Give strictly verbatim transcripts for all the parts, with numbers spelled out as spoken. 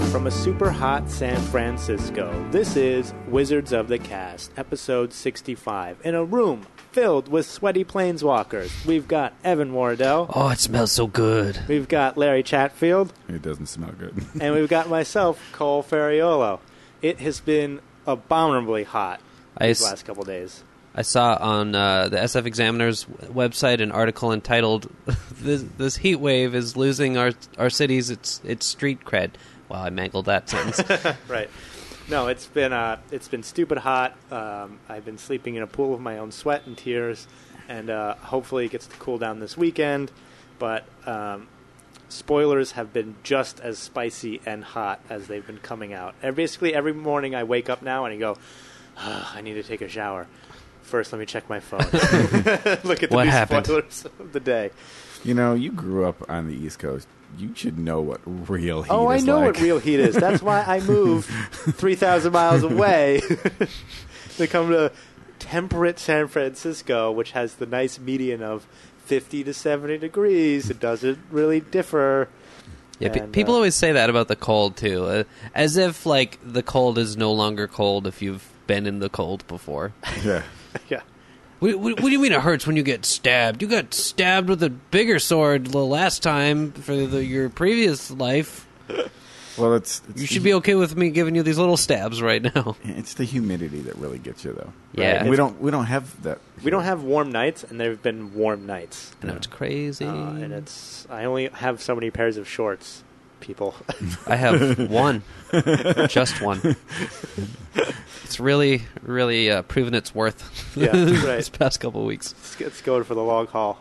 from a super hot San Francisco. This is Wizards of the Cast, episode sixty-five. In a room filled with sweaty planeswalkers, we've got Evan Wardell. Oh, it smells so good. We've got Larry Chatfield. It doesn't smell good. And we've got myself, Cole Ferriolo. It has been abominably hot I these s- last couple days. I saw on uh, the S F Examiner's website an article entitled "This, this heat wave is losing our our cities its its street cred." Wow, I mangled that sentence. Right. No, it's been uh, it's been stupid hot. Um, I've been sleeping in a pool of my own sweat and tears, and uh, hopefully it gets to cool down this weekend. But um, spoilers have been just as spicy and hot as they've been coming out. And basically, every morning I wake up now and I go, oh, I need to take a shower. First, let me check my phone. Look at the What new happened? spoilers of the day. You know, you grew up on the East Coast. You should know what real heat Oh, I is know like. what real heat is. That's why I moved three thousand miles away to come to temperate San Francisco, which has the nice median of fifty to seventy degrees. It doesn't really differ. Yeah, pe- And, people uh, always say that about the cold too, uh, as if like the cold is no longer cold if you've been in the cold before. Yeah. Yeah. What, what, what do you mean it hurts when you get stabbed? You got stabbed with a bigger sword the last time for the, your previous life. Well, it's, it's You should be okay with me giving you these little stabs right now. It's the humidity that really gets you, though. Yeah. And we don't we don't have that. We don't have warm nights, and there have been warm nights. I know it's crazy. Uh, and it's I only have so many pairs of shorts, people. I have one, just one. It's really, really uh, proven its worth. Yeah, this right. past couple of weeks. It's, it's going for the long haul.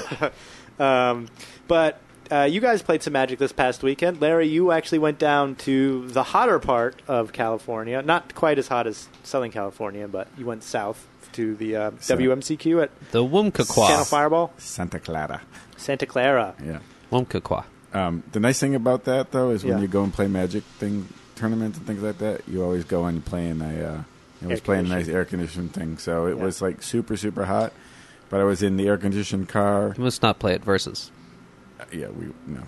um, but uh, you guys played some Magic this past weekend. Larry, you actually went down to the hotter part of California. Not quite as hot as Southern California, but you went south to the uh, So- W M C Q at The Channel Wumkaqua. Fireball. Santa Clara. Santa Clara. Yeah. Wumkaqua. Um, the nice thing about that, though, is when Yeah. you go and play Magic thing tournaments and things like that, you always go and play in a, uh, you always Air play in a nice conditioned. air conditioned thing. So it Yeah. was like super, super hot. But I was in the air conditioned car. You must not play it versus. Uh, yeah, we no,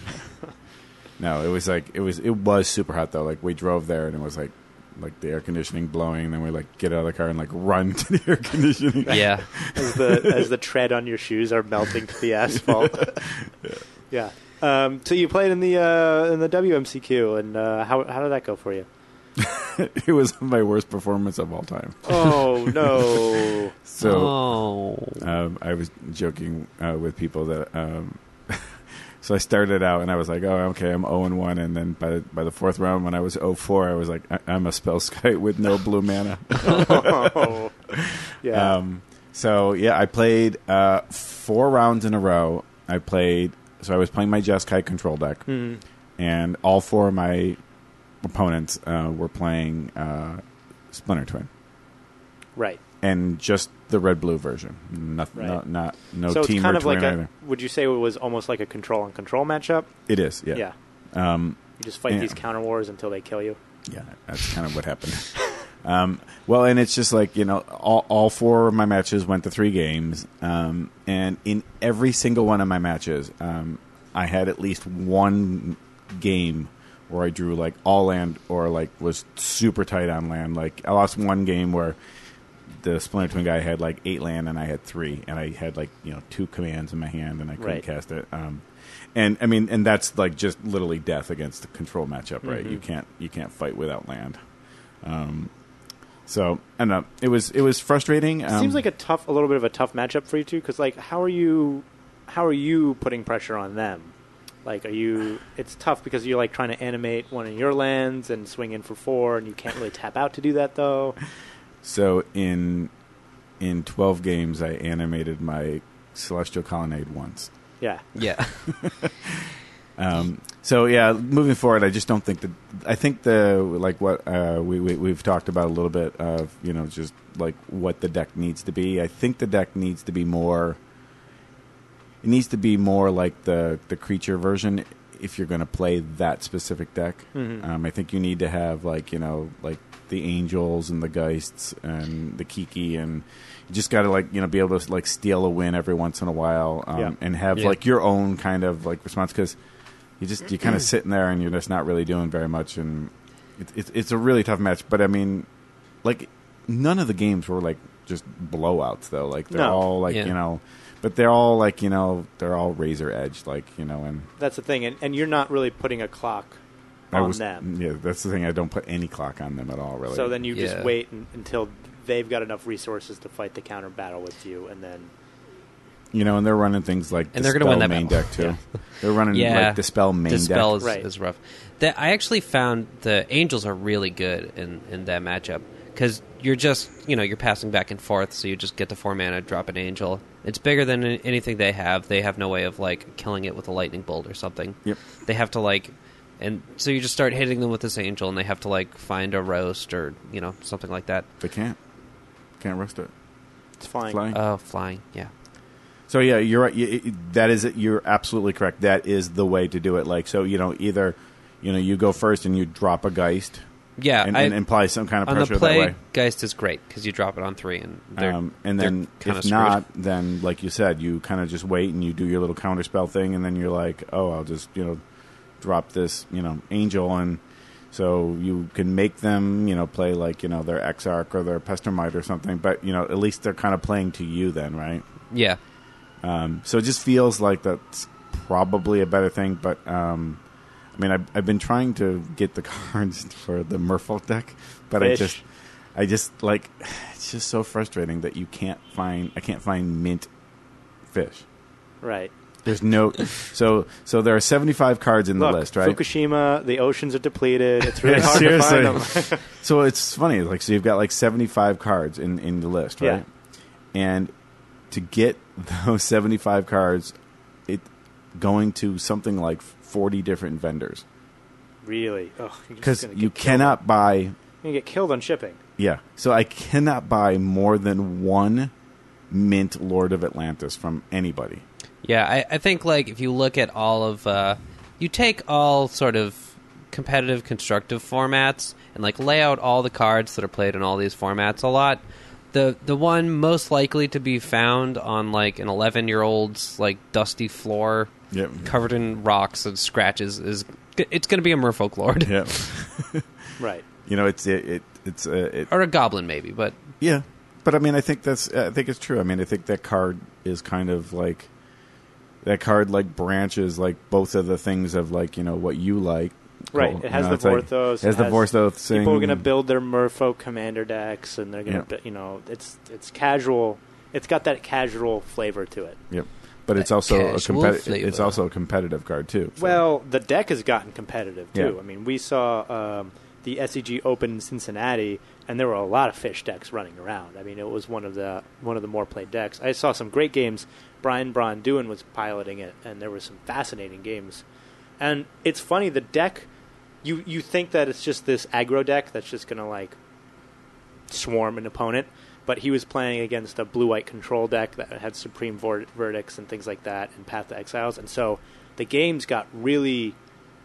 no. It was like it was it was super hot though. Like we drove there and it was like like the air conditioning blowing. And then we like get out of the car and like run to the air conditioning. Yeah. As the as the tread on your shoes are melting to the asphalt. Yeah. Um, so you played in the uh, in the W M C Q, and uh, how how did that go for you? It was my worst performance of all time. Oh no! So oh. um, I was joking uh, with people that. Um, so I started out and I was like, "Oh, okay, I'm zero and one," and then by the, by the fourth round, when I was zero four, I was like, I- "I'm a Spellskite with no blue mana." Oh. Yeah. Um, so yeah, I played uh, four rounds in a row. I played. So I was playing my Jeskai control deck, Mhm. and all four of my opponents uh, were playing uh, Splinter Twin, Right. and just the red blue version. Nothing, Right. not, not no so it's team kind or of twin like either. a. Would you say it was almost like a control on control matchup? It is, yeah, Yeah. Um, You just fight Yeah. these counter wars until they kill you. yeah. That's kind of what happened. um, well, and it's just like you know, all all four of my matches went to three games, um, and in every single one of my matches, um, I had at least one game where I drew like all land or like was super tight on land. Like I lost one game where the Splinter Twin guy had like eight land and I had three, and I had like you know two commands in my hand and I couldn't Right. cast it. Um, and I mean, and that's like just literally death against the control matchup, right? Mhm. You can't you can't fight without land. Um, so I don't know. It was it was frustrating. Um, Seems like a tough, a little bit of a tough matchup for you two. Because like, how are you, how are you putting pressure on them? Like, are you? It's tough because you're like trying to animate one of your lands and swing in for four, and you can't really tap out to do that though. so in in twelve games, I animated my Celestial Colonnade once. Yeah. Yeah. Um, so yeah, moving forward, I just don't think that. I think the like what uh, we, we we've talked about a little bit of you know just like what the deck needs to be. I think the deck needs to be more. It needs to be more like the the creature version if you're going to play that specific deck. Mhm. Um, I think you need to have like you know like the Angels and the Geists and the Kiki, and you just got to like you know be able to like steal a win every once in a while, um, Yeah. and have Yeah. like your own kind of like response because. you just you're kind of sitting there and you're just not really doing very much, and it, it, it's a really tough match. But I mean, like none of the games were like just blowouts though. Like they're No. all like Yeah. you know, but they're all like you know they're all razor edge, like you know, and That's the thing, and, and you're not really putting a clock I on was them. yeah, that's the thing. I don't put any clock on them at all, really. So then you Yeah. just wait un until they've got enough resources to fight the counter battle with you, and then you know, and they're running things like And they're gonna win Dispel that main battle. deck too. Yeah. They're running Yeah. like Dispel main Dispel deck. is, Right. is rough. That I actually found the Angels are really good in, in that matchup because you're just you know you're passing back and forth, so you just get the four mana, drop an Angel. It's bigger than anything they have. They have no way of like killing it with a lightning bolt or something. Yep. They have to like, and so you just start hitting them with this Angel, and they have to like find a roast or you know something like that. They can't. Can't roast it. it's flying. Flying. Oh, flying, yeah. So yeah, you're right. You, it- that is it. You're absolutely correct. That is the way to do it. Like so, you know, either you know you go first and you drop a Geist Yeah, and, I, and apply some kind of on the pressure that play, way. Geist is great because you drop it on three, and they're, Um, and they're then kinda if screwed. not, then like you said, you kind of just wait and you do your little counter spell thing, and then you're like, oh, I'll just you know drop this you know Angel, and so you can make them you know play like you know their Exarch or their Pestermite or something, but you know at least they're kind of playing to you then, right? yeah, Um, so it just feels like that's probably a better thing. But um, I mean, I've, I've been trying to get the cards for the Merfolk deck, but I Fish. just, I just like, it's just so frustrating that you can't find, I can't find mint fish. Right. There's no, so so there are seventy-five cards in Look, the list, right? Fukushima, the oceans are depleted. It's really Yeah, hard to find seriously. them. So it's funny, like so you've got like seventy-five cards in, in the list, right? Yeah. And to get those seventy-five cards, it going to something like forty different vendors Really? Ugh, you're just because gonna you get killed. cannot buy. You're gonna get killed on shipping. Yeah, so I cannot buy more than one mint Lord of Atlantis from anybody. yeah. I, I think like if you look at all of, uh, you take all sort of competitive, constructive formats and like lay out all the cards that are played in all these formats a lot. The the one most likely to be found on like an eleven year old's like dusty floor Yep. covered in rocks and scratches is it's going to be a Merfolk Lord Yeah. Right. You know, it's it, it it's uh, it, or a Goblin maybe, but yeah. But I mean, I think that's I think it's true. I mean, I think that card is kind of like that card like branches like both of the things of like you know what you like. Right. Well, It has you know, the it's like- Vorthos. It has it the Vorthos thing. People are going to build their Merfolk commander decks, and they're going to, Yeah. you know, it's it's casual. It's got that casual flavor to it. Yep. But it's That also a casual competitive. flavor. It's also a competitive card too. so- Well, the deck has gotten competitive too. Yeah. I mean, we saw um, the S E G Open in Cincinnati, and there were a lot of fish decks running around. I mean, it was one of the one of the more played decks. I saw some great games. Brian Braun-Duin was piloting it, and there were some fascinating games. And it's funny, the deck. You you think that it's just this aggro deck that's just going to like swarm an opponent, but he was playing against a blue-white control deck that had Supreme Vor- Verdicts and things like that, and Path to Exiles, and so the games got really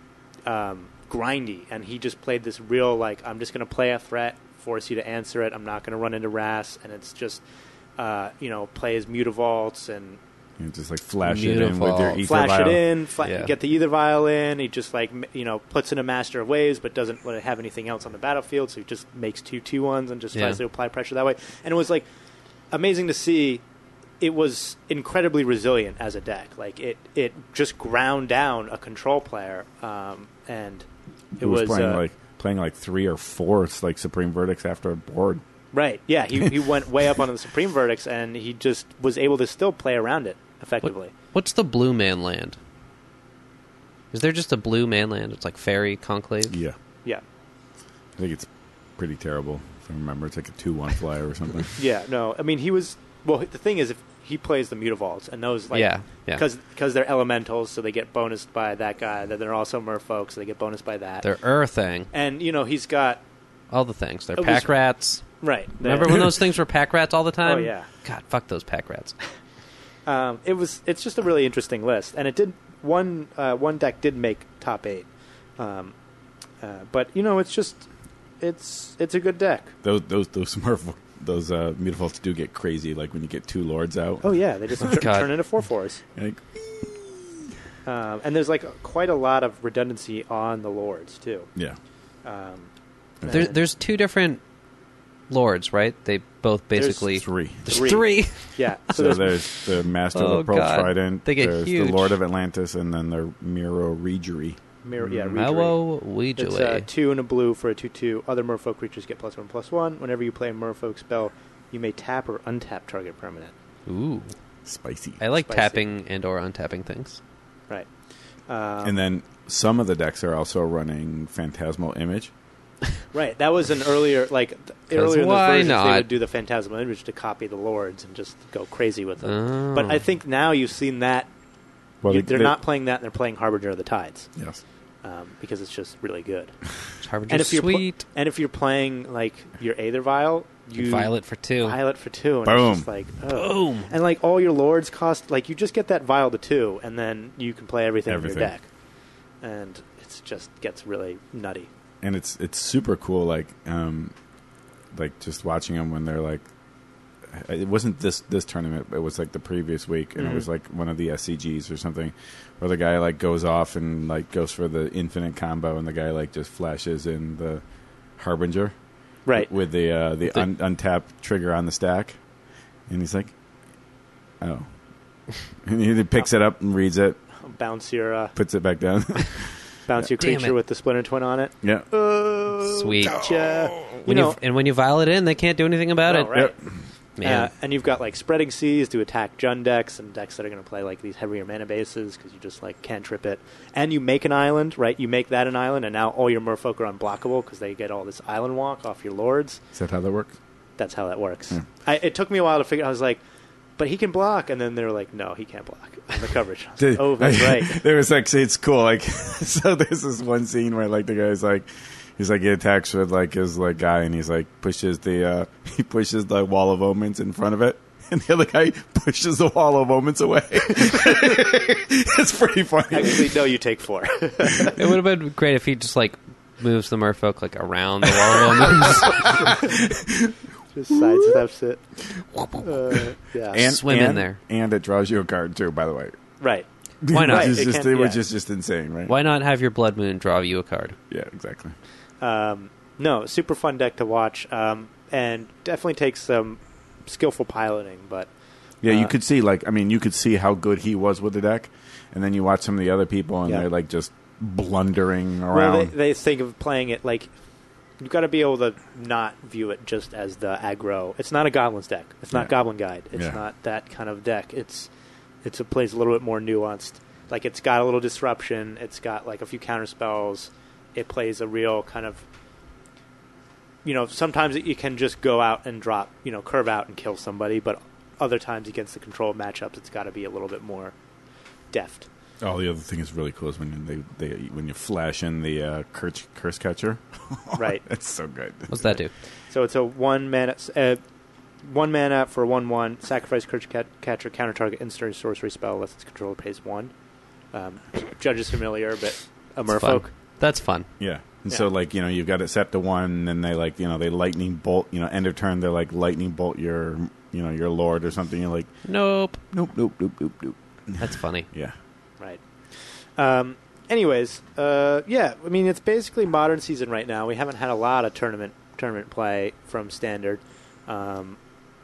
um, grindy, and he just played this real like I'm just going to play a threat, force you to answer it. I'm not going to run into Ras, and it's just uh, you know play his Mutavaults and You just like flash it in with Beautiful. your ether flash vial. it in, fla- Yeah. get the Ether Vial in. He just like m- you know puts in a Master of Waves, but doesn't want to have anything else on the battlefield. So he just makes two two ones and just Yeah. tries to apply pressure that way. And it was like amazing to see. It was incredibly resilient as a deck. Like it, it just ground down a control player, um, and it He was, was, playing uh, like playing like three or four like Supreme Verdicts after a board. right. Yeah, he he went way up on the Supreme Verdicts, and he just was able to still play around it effectively. What, what's the blue man land? Is there just a blue man land? It's like Fairy Conclave? Yeah, Yeah. I think it's pretty terrible. If I remember, it's like a two one flyer or something. Yeah, no. I mean, he was. Well, the thing is, if he plays the Mutavaults, and those like Yeah, yeah. because because they're elementals, so they get bonused by that guy. Then they're also Merfolk, so they get bonused by that. They're Earthing. and you know, he's got All the things. They're It was- pack rats. right. Remember when those things were pack rats all the time? Oh, yeah. God, fuck those pack rats. Um, it was. It's just a really interesting list, and it did one uh, one deck did make top eight, um, uh, but you know, it's just it's it's a good deck. those those those Smurf those uh, Mutavaults do get crazy. Like when you get two lords out. Oh yeah, they just tur- God. turn into four fours. Like, Um, and there's like quite a lot of redundancy on the lords too. Yeah. Um, There, and- there's two different lords, right? They both basically Three. There's Three. three. yeah. So, So there's, there's the Master Oh, of the Pearl God. Trident. They get there's huge. the Lord of Atlantis, and then the Miro Regery. mirror, yeah, Regery. Mellow It's Ouija. uh, two and a blue for a two two. Other merfolk creatures get plus one plus one. Whenever you play a merfolk spell, you may tap or untap target permanent. Ooh, Spicy. I like Spicy. tapping and or untapping things. Right. Um, And then some of the decks are also running Phantasmal Image. right. That was an earlier, like th- earlier in the why versions, they not? would do the phantasmal image to copy the lords and just go crazy with them. Oh. But I think now you've seen that. Well, you, they- they're they- not playing that; and they're playing Harbinger of the Tides Yes. um, because it's just really good. Harbinger's And if you're pl- sweet. and if you're playing like your Aether Vial, you Violet for two. Violet for two, and Boom. it's just like oh. Boom. And like all your lords cost like you just get that vial to two, and then you can play everything, Everything. in your deck, and it's just gets really nutty. And it's it's super cool, like um, like just watching them when they're like, it wasn't this this tournament, it was like the previous week, and Mhm. it was like one of the S C Gs or something, where the guy like goes off and like goes for the infinite combo, and the guy like just flashes in the Harbinger, Right. with the uh, the, The- un- untapped trigger on the stack, and he's like, oh, and he picks it up and reads it, Bounce your uh, puts it back down. bounce your Damn creature it. with the Splinter Twin on it. Yeah. Oh, Sweet. Gotcha. You When know, you and when you violet in, they can't do anything about no, it. right. Yep. Man, Uh, and you've got like Spreading Seas to attack Jund decks and decks that are going to play like these heavier mana bases because you just like can't trip it. And you make an island, right? You make that an island, and now all your merfolk are unblockable because they get all this island walk off your lords. Is that how that works? That's how that works. Yeah. I, it took me a while to figure. I was like, but he can block, and then they were like, no, he can't block on the coverage. I was like, oh, that's right. There was actually, it's cool. Like, so there's this one scene where like the guy's like, he's like he attacks with like his like guy, and he's like pushes the uh he pushes the wall of omens in front of it, and the other guy pushes the wall of omens away. It's pretty funny. Actually, no, you take four. it would have been great if he just like moves the merfolk like around the wall of omens. Just sidesteps it. Uh, yeah. and, Swim in and- there. and it draws you a card too. By the way, right. Why not? Which is Right, it just, can- which yeah. is just insane, right? Why not have your blood moon draw you a card? Yeah, exactly. Um, no, super fun deck to watch, um, and definitely takes some skillful piloting. But Yeah, you Uh, could see like I mean, you could see how good he was with the deck, and then you watch some of the other people, and Yeah. they're like just blundering around. well, they, they think of playing it like you've got to be able to not view it just as the aggro. It's not a Goblins deck. It's not Yeah. Goblin Guide. It's Yeah. not that kind of deck. It's it's a plays a little bit more nuanced. Like it's got a little disruption. It's got like a few counter spells. It plays a real kind of, you know, sometimes you can just go out and drop, you know, curve out and kill somebody, but other times against the control matchups, it's got to be a little bit more deft. Oh, the other thing is really cool is when they, they when you flash in the uh, curse, curse catcher. Right. That's so good. What's that do? So it's a one mana, uh, one mana for one one. Sacrifice Curse cat- Catcher, counter target instant sorcery spell unless its controller pays one. Um, Judge is familiar, but a It's merfolk. fun. That's fun. Yeah. And Yeah. so like, you know, you've got it set to one, and then they like, you know, they lightning bolt, you know, end of turn, they're like lightning bolt your, you know, your lord or something. You're like, Nope. nope, nope, nope, nope, nope. That's funny. Yeah. Right. Um, anyways, uh, yeah, I mean, it's basically modern season right now. We haven't had a lot of tournament tournament play from Standard. Um,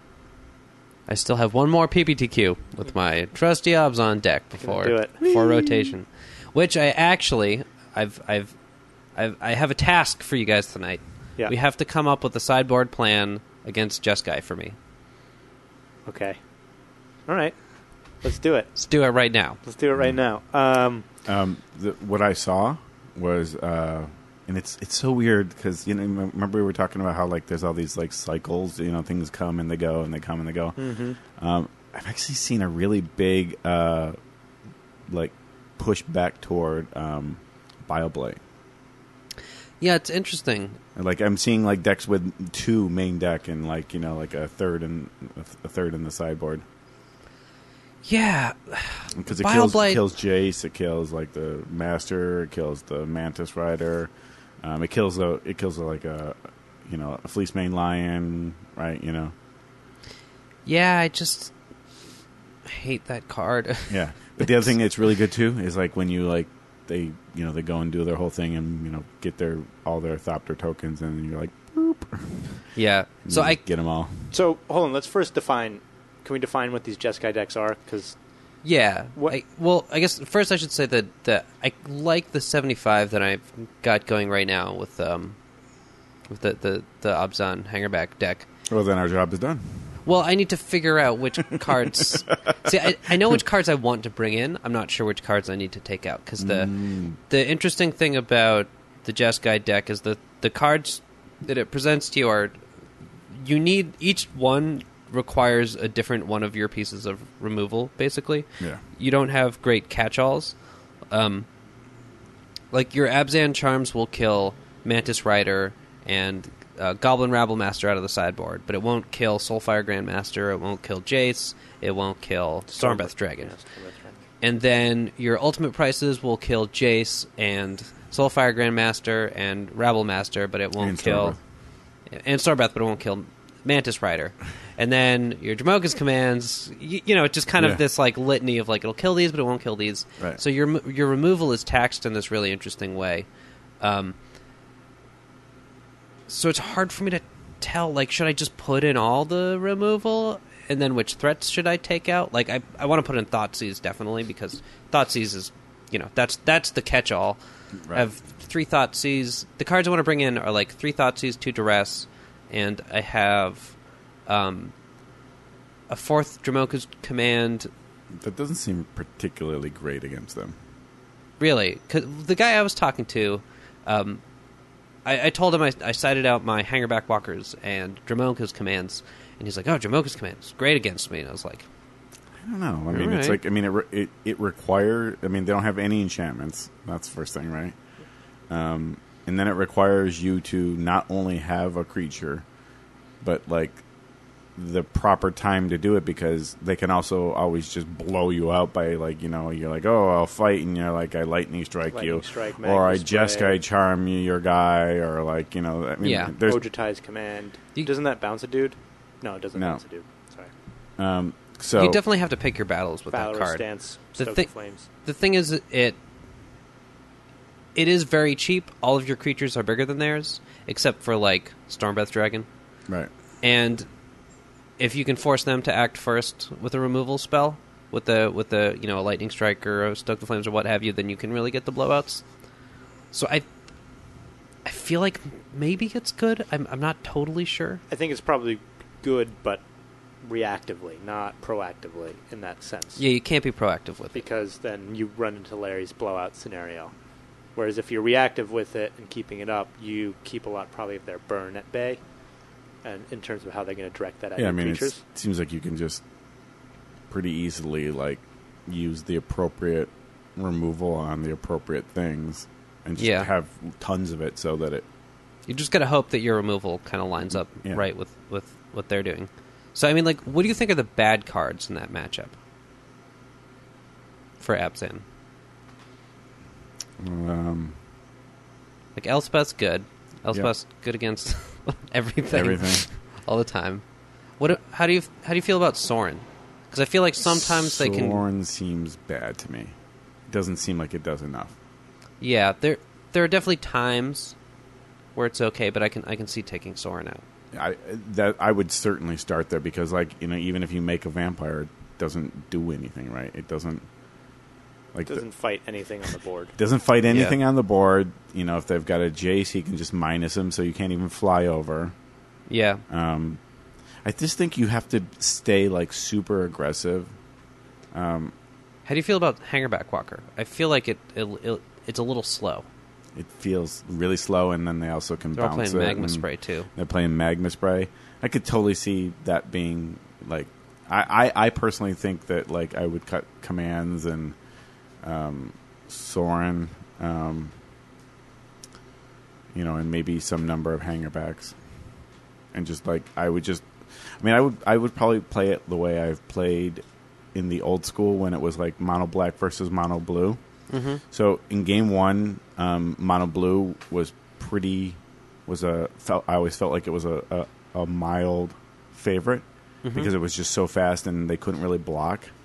I still have one more P P T Q with my trusty obs on deck before do it. before rotation, which I actually I've I've I've I have a task for you guys tonight. yeah. We have to come up with a sideboard plan against Jeskai for me. Okay. All right. Let's do it. Let's do it right now. Let's do it right now. Um, Um, the, what I saw was, uh, and it's it's so weird because you know remember we were talking about how like there's all these like cycles, you know, things come and they go and they come and they go. mhm. Um, I've actually seen a really big uh, like push back toward um, BioBlade. Yeah, it's interesting. Like I'm seeing like decks with two main deck and like you know like a third and a third in the sideboard Yeah, because it kills, BioBlade- kills Jace, it kills like the Master, it kills the Mantis Rider, um, it kills a it kills a, like a you know a Fleece Mane Lion, right? You know, yeah. I just I hate that card. Yeah, but the other thing that's really good too is like when you like they you know they go and do their whole thing and you know get their all their Thopter tokens and you're like boop. Yeah, so I get them all. So hold on, let's first define. Can we define what these Jeskai decks are? Because yeah, What- I, well, I guess first I should say that that I like the seventy-five that I've got going right now with um with the the the Abzan Hangerback deck. Well, then our job is done. Well, I need to figure out which cards. See, I, I know which cards I want to bring in. I'm not sure which cards I need to take out because the Mm. the interesting thing about the Jeskai deck is that the cards that it presents to you are you need each one requires a different one of your pieces of removal. Basically, Yeah. you don't have great catch-alls. Um, like your Abzan Charms will kill Mantis Rider and uh, Goblin Rabble Master out of the sideboard, but it won't kill Soulfire Grandmaster, it won't kill Jace, it won't kill Stormbreath Dragon. Yeah, Stormbreath Dragon. And then your ultimate prices will kill Jace and Soulfire Grandmaster and Rabble Master, but it won't And kill... And Starbreath, but it won't kill Mantis Rider. And then your Dramoka's commands, you, you know, it's just kind of Yeah. this like litany of like, it'll kill these, but it won't kill these. Right. So your your removal is taxed in this really interesting way. Um, so it's hard for me to tell, like, should I just put in all the removal? And then which threats should I take out? Like, I I want to put in Thoughtseize, definitely, because Thoughtseize is, you know, that's that's the catch-all. Right. I have three Thoughtseize. The cards I want to bring in are, like, three Thoughtseize, two Duress, and I have um, a fourth Dramoka's Command. That doesn't seem particularly great against them. Really? 'Cause the guy I was talking to, um, I, I told him I, I cited out my Hangerback Walkers and Dramoka's Commands, and he's like, oh, Dramoka's Commands, great against me. And I was like, I don't know. I mean, All it's right. like I mean, it re- it it require. I mean, they don't have any enchantments. That's the first thing, right? Um, and then it requires you to not only have a creature, but like the proper time to do it because they can also always just blow you out by like you know you're like oh I'll fight and you're like I lightning strike Lightning you strike, or I Magma Spray. Jeskai charm you your guy or like you know I mean Yeah. there's Ojutai's command. You- Doesn't that bounce a dude? No, it doesn't No. bounce a dude. Sorry. um so you definitely have to pick your battles with Valorous that card. Stance, The Stoke thi- the Flames. The thing is, it it is very cheap. All of your creatures are bigger than theirs, except for like Stormbreath Dragon. right And if you can force them to act first with a removal spell, with the with the you know a lightning strike or a stoke the flames or what have you, then you can really get the blowouts. So I I feel like maybe it's good. I'm I'm not totally sure. I think it's probably good, but reactively, not proactively in that sense. Yeah, you can't be proactive with it. Because then you run into Larry's blowout scenario. Whereas if you're reactive with it and keeping it up, you keep a lot probably of their burn at bay. And in terms of how they're going to direct that at yeah I your mean it's, creatures. it seems like you can just pretty easily like use the appropriate removal on the appropriate things and just Yeah. have tons of it so that it You just got to hope that your removal kind of lines up Yeah. right with, with what they're doing. So I mean, like, what do you think are the bad cards in that matchup for Abzan? um, Like Elspeth's good. Elspeth's good against everything, everything. all the time. What? How do you how do you feel about Sorin? Because I feel like sometimes they can. Sorin seems bad to me. It doesn't seem like it does enough. Yeah, there there are definitely times where it's okay, but I can I can see taking Sorin out. I that I would certainly start there because like you know even if you make a vampire, it doesn't do anything, right? It doesn't like It doesn't the, fight anything on the board. doesn't fight anything Yeah. on the board. You know, if they've got a Jace, he can just minus him, so you can't even fly over. Yeah, Um, I just think you have to stay like super aggressive. Um, how do you feel about Hangerback Walker? I feel like it, it, it it's a little slow. it feels really slow, and then they also can They're all bounce playing it. Magma and Spray too. They're playing Magma Spray. I could totally see that being like. I, I, I personally think that like I would cut commands and um, Sorin, um, you know, and maybe some number of hangerbacks, and just like I would just. I mean, I would I would probably play it the way I've played in the old school when it was like mono black versus mono blue. Mm-hmm. So in game one, um, mono blue was pretty was a felt I always felt like it was a, a, a mild favorite Mm-hmm. because it was just so fast and they couldn't really block.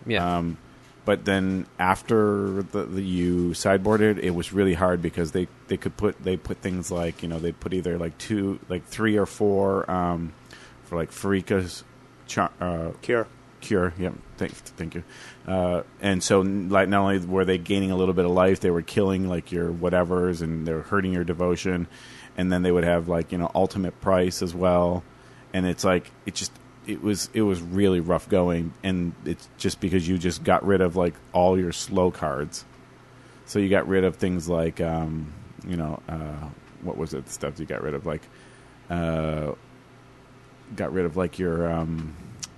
Yeah. Um, but then after the, the you sideboarded, it was really hard because they, they could put they put things like you know they'd put either like two like three or four um, for like Farika's char- uh, Cure. Cure, yep. Thank, thank you. Uh, and so, like, not only were they gaining a little bit of life, they were killing like your whatevers, and they were hurting your devotion. And then they would have like you know ultimate price as well. And it's like it just it was it was really rough going, and it's just because you just got rid of like all your slow cards. So you got rid of things like um, you know uh, what was it the stuff you got rid of like uh, got rid of like your um,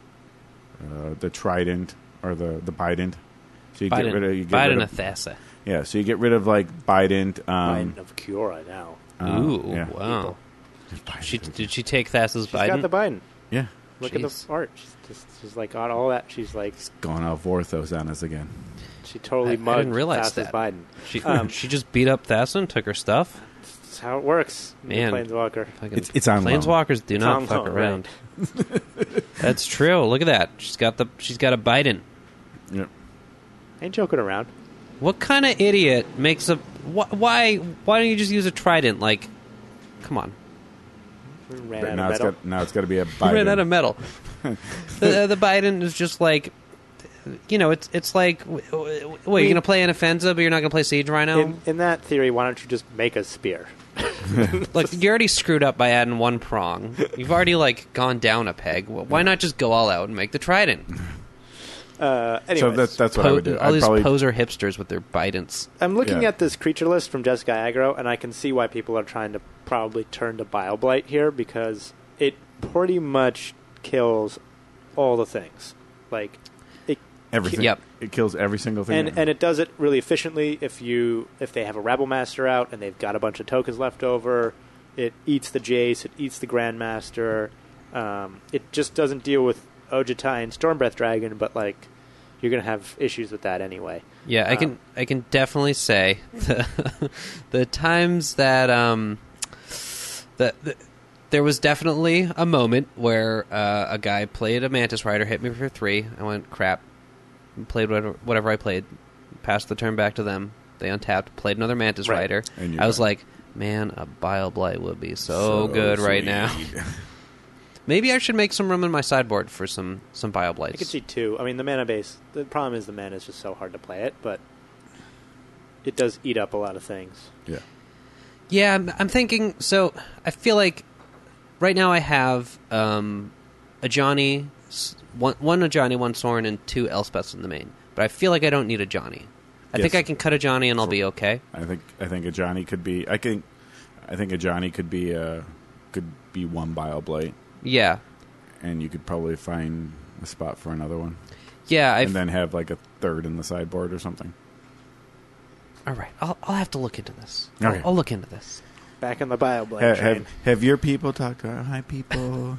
Uh, the Trident or the the Bident. So you Bident, get rid of you get Bident rid of, Athasa. yeah. So you get rid of like Bident. Um, Biden of Cura now. uh, Ooh, yeah. wow. Bident. She, did she take Thassa's She's got Biden? the Biden. yeah, Look Jeez. at the art. She's just she's like on all that. She's like going off Vorthos on us again. she totally I- I mugged didn't realize Thassa's that. Biden. She, Um, she just beat up Thassa and took her stuff? That's how it works. Man. Planeswalker. Fucking It's- it's on loan. Planeswalkers do It's not on fuck loan, around. That's true. Look at that. She's got the. She's got a Biden. Yep. Ain't joking around. What kind of idiot makes a? Wh- why? Why don't you just use a trident? Like, come on. Ran But out now of it's metal. got now it's got to be a You Biden. ran out of metal. the, the Biden is just like, you know, it's it's like, w- w- wait, you're gonna play an Offensive, but you're not gonna play Siege Rhino? In, in that theory, why don't you just make a spear? Look, you already screwed up by adding one prong. You've already like gone down a peg. Wh- Why not just go all out and make the trident? Uh, anyways, So that's that's what I would do. all I'd these probably poser hipsters with their Bidents. I'm looking Yeah. at this creature list from Jessica Aggro, and I can see why people are trying to probably turn to Bile-Blight here, because it pretty much kills all the things. Like, it, everything. Yep. It kills every single thing. and and it does it really efficiently. If you if they have a Rebel Master out and they've got a bunch of tokens left over, it eats the Jace, it eats the Grandmaster. Um, it just doesn't deal with Ojutai and Stormbreath Dragon, but like you're gonna have issues with that anyway. Yeah, I Um, can I can definitely say the, the times that um that the, there was definitely a moment where uh, a guy played a Mantis Rider, hit me for three. I went crap, played whatever, whatever I played, passed the turn back to them. They untapped, played another Mantis Right. Rider. And you're I was done. like, man, a Bile-Blight would be so, good right now. sweet. Maybe I should make some room in my sideboard for some some I Bile-Blights. could see two. I mean, the mana base. The problem is the mana is just so hard to play it, but it does eat up a lot of things. Yeah. Yeah, I'm, I'm thinking. So I feel like right now I have um, a Johnny, s- one, one a Johnny, one Sorin, and two Elspeths in the main. But I feel like I don't need a Johnny. I Yes. think I can cut a Johnny and I'll be okay. I think I think a Johnny could be. I think I think a Johnny could be uh could be one Bile-Blight, Yeah, and you could probably find a spot for another one, yeah. I and then have like a third in the sideboard or something. all right. I'll I'll have to look into this. Okay. I'll, I'll look into this. Back in the Bile-Blight Ha- train. have have your people talked to our high people?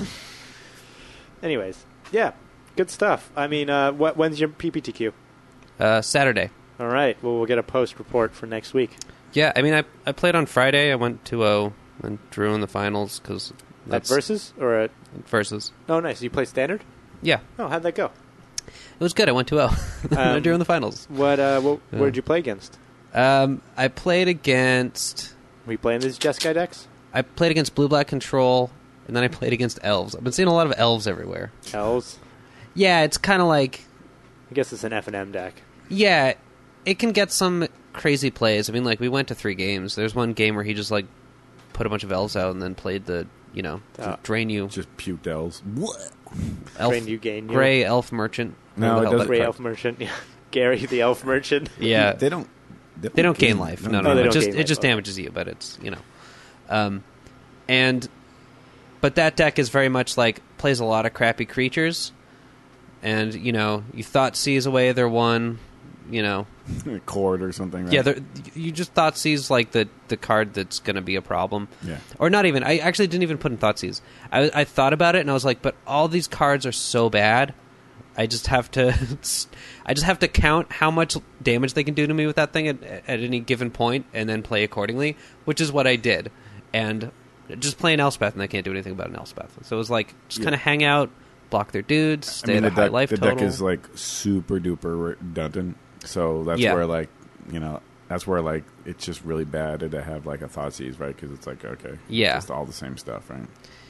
Anyways, yeah, good stuff. I mean, uh, wh- when's your P P T Q? Uh, Saturday. All right. Well, we'll get a post report for next week. Yeah, I mean, I I played on Friday. I went two oh and drew in the finals because At versus or at? versus. Oh, nice. You play standard? Yeah, Oh, how'd that go? it was good. I went two oh. I Um, drew in the finals. What? Uh, what Yeah. Where did you play against? Um, I played against. Were you playing these Jeskai decks? I played against Blue Black Control, and then I played against Elves. I've been seeing a lot of Elves everywhere. Elves. Yeah, it's kind of like, I guess it's an F and M deck. yeah, it can get some crazy plays. I mean, like, we went to three games. There's one game where he just, like, put a bunch of Elves out and then played the, you know, Oh. drain you. Just puked elves. Elf, Train you, gain you. Gray Elf Merchant. No, Whatever the it hell doesn't- that Gray card- Elf Merchant. Yeah. Gary the Elf Merchant. Yeah. they don't. They don't gain life. No, no, Oh, no. they It don't just gain it life. just Okay. damages you, but it's you know, um, and but that deck is very much like plays a lot of crappy creatures, and you know you thought sees away their one, you know, cord or something. Right? yeah, they're- you just thought sees like the the card that's going to be a problem, Yeah. or not even. I actually didn't even put in thought sees. I I thought about it and I was like, but all these cards are so bad. I just have to, I just have to count how much damage they can do to me with that thing at, at any given point, and then play accordingly, which is what I did. And just play an Elspeth, and I can't do anything about an Elspeth. So it was like just Yeah. kind of hang out, block their dudes, stay I mean, at the a high deck, life the total. deck is like super duper redundant, so that's Yeah. where like you know that's where like it's just really bad to have like a Thoughtseize, right? Because it's like okay, Yeah. just all the same stuff, right?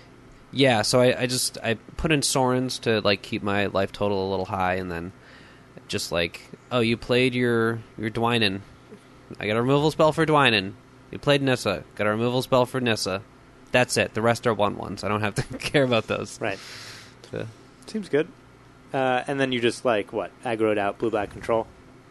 Yeah, so I, I just I put in Sorens to like keep my life total a little high, and then just like, oh, you played your your Dwynen, I got a removal spell for Dwynen. You played Nissa, got a removal spell for Nissa. That's it. The rest are one ones. I don't have to care about those. Right. So, Seems good. Uh, and then you just like what aggroed out blue black control.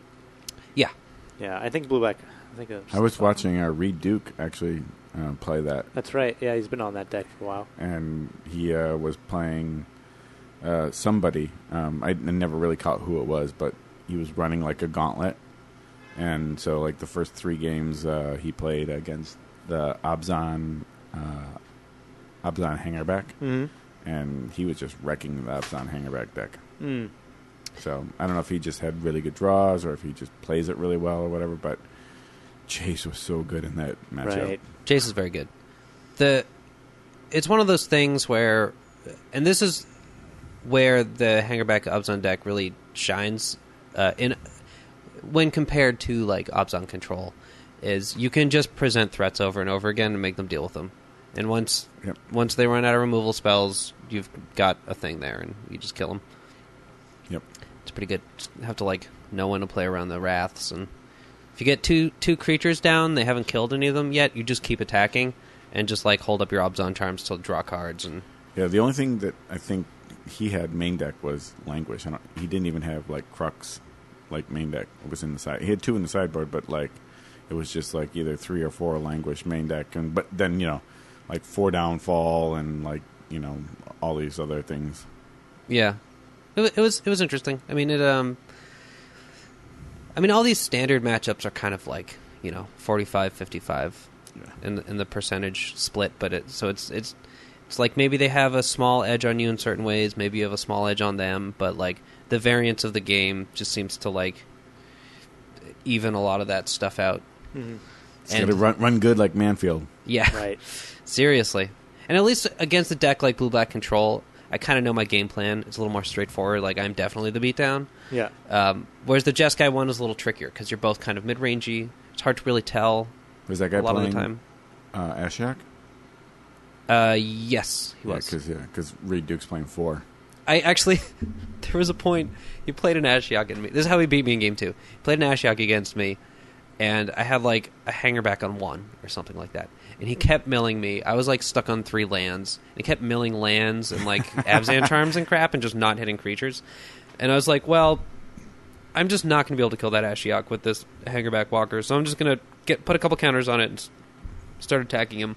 yeah, Yeah, I think blue black. I think it I was watching uh, Reed Duke actually uh, play that, That's right. Yeah, he's been on that deck for a while. and he uh, was playing uh, somebody. Um, I, I never really caught who it was, but he was running like a gauntlet, and so like the first three games uh, he played against the Abzan uh, Abzan Hangerback, Mm-hmm. and he was just wrecking the Abzan Hangerback deck. Mm. So I don't know if he just had really good draws or if he just plays it really well or whatever, but Chase was so good in that matchup. Right. Jace is very good. The it's one of those things where, and this is where the Hangerback Abzan deck really shines uh, in when compared to like Abzan Control, is you can just present threats over and over again and make them deal with them. And once Yep. once they run out of removal spells, you've got a thing there, and you just kill them. Yep. It's pretty good. Just have to like know when to play around the Wraths, and if you get two two creatures down, they haven't killed any of them yet. You just keep attacking and just like hold up your Abzan charms to draw cards. And Yeah, the only thing that I think he had main deck was Languish. I don't, he didn't even have like Crux like main deck. It was in the side. He had two in the sideboard, but like it was just like either three or four Languish main deck, and but then you know like four downfall and like you know all these other things. yeah, it, wa- it was it was interesting. I mean it. Um, I mean all these standard matchups are kind of like you know forty-five fifty-five Yeah. in the, in the percentage split, but it so it's it's it's like maybe they have a small edge on you in certain ways, maybe you have a small edge on them, but like the variance of the game just seems to like even a lot of that stuff out. Mm-hmm. It's got to run run good like Manfield. Yeah, Right. seriously. And at least against a deck like Blue Black Control, I kind of know my game plan. It's a little more straightforward. Like I'm definitely the beatdown. Yeah. Um, whereas the Jeskai one is a little trickier because you're both kind of mid-rangey. It's hard to really tell Was that guy a lot playing of the time. Uh, Ashiok? Uh, yes, he Yeah, was. because yeah, because Reed Duke's playing four. I actually, there was a point, he played an Ashiok in me. This is how he beat me in game two. He played an Ashiok against me, and I had like a hangerback on one or something like that. And he kept milling me. I was like stuck on three lands. And he kept milling lands and like Abzan charms and crap and just not hitting creatures. And I was like, well, I'm just not going to be able to kill that Ashiok with this hangerback walker, so I'm just going to get put a couple counters on it and s- start attacking him.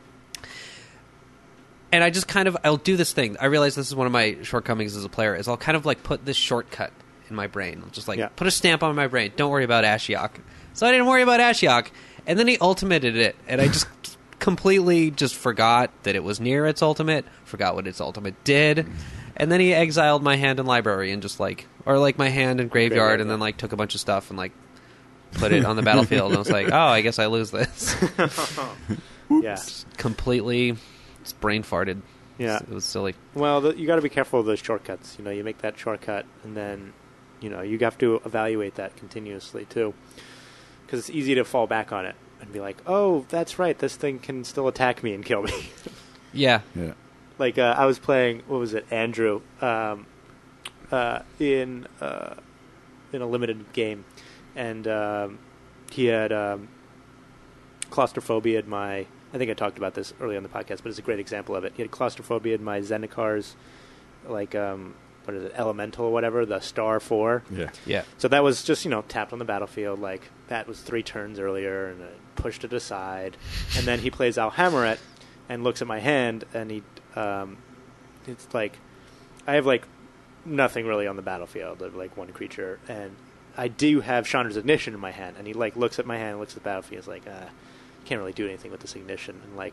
And I just kind of, I'll do this thing. I realize this is one of my shortcomings as a player, is I'll kind of like put this shortcut in my brain. I'll just like Yeah. put a stamp on my brain. Don't worry about Ashiok. So I didn't worry about Ashiok. And then he ultimated it. And I just completely just forgot that it was near its ultimate, forgot what its ultimate did. And then he exiled my hand and library and just like, or like my hand and graveyard, Graveyard, and then yeah. like took a bunch of stuff and like put it on the battlefield. And I was like, oh, I guess I lose this. Yeah. Completely just brain farted. Yeah. It was silly. Well, the, you got to be careful of those shortcuts. You know, you make that shortcut, and then, you know, you have to evaluate that continuously too, because it's easy to fall back on it and be like, "Oh, that's right. This thing can still attack me and kill me." Yeah. Yeah. Like uh, I was playing, what was it, Andrew, um, uh, in uh, in a limited game, and um, he had um, claustrophobia in my. I think I talked about this earlier on the podcast, but it's a great example of it. He had claustrophobia in my Zendikars, like um, what is it, Elemental or whatever, the Star Four. Yeah. Yeah. So that was just, you know, tapped on the battlefield. Like, that was three turns earlier, and I pushed it aside. And then he plays Alhameret and looks at my hand, and he, um, it's like, I have, like, nothing really on the battlefield, of, like, one creature. And I do have Chandra's Ignition in my hand. And he, like, looks at my hand, looks at the battlefield, is like, uh, can't really do anything with this Ignition. And, like,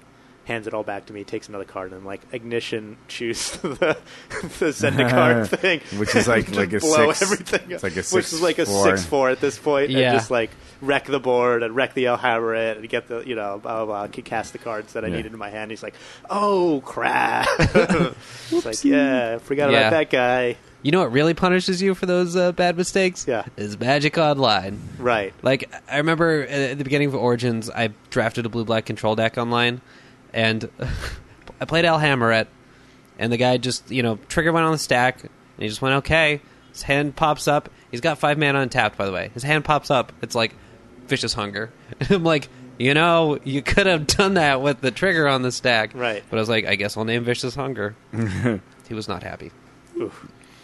hands it all back to me, takes another card, and I'm like, ignition, choose the the send a card thing, which is like like a blow six, everything, it's like a which six, is like a four. six four at this point, Yeah. and just like wreck the board and wreck the El Hammeret and get the you know blah blah blah, cast the cards that I Yeah. needed in my hand. He's like, oh crap! It's like, yeah, forgot Yeah. about that guy. You know what really punishes you for those uh, bad mistakes? Yeah. Is Magic Online. Right. Like, I remember at the beginning of Origins, I drafted a blue-black control deck online, and I played Al Hammeret, and the guy just, you know, trigger went on the stack, and he just went, okay. His hand pops up. He's got five mana untapped, by the way. His hand pops up. It's like Vicious Hunger. I'm like, you know, you could have done that with the trigger on the stack. Right. But I was like, I guess I'll name Vicious Hunger. He was not happy. Oof.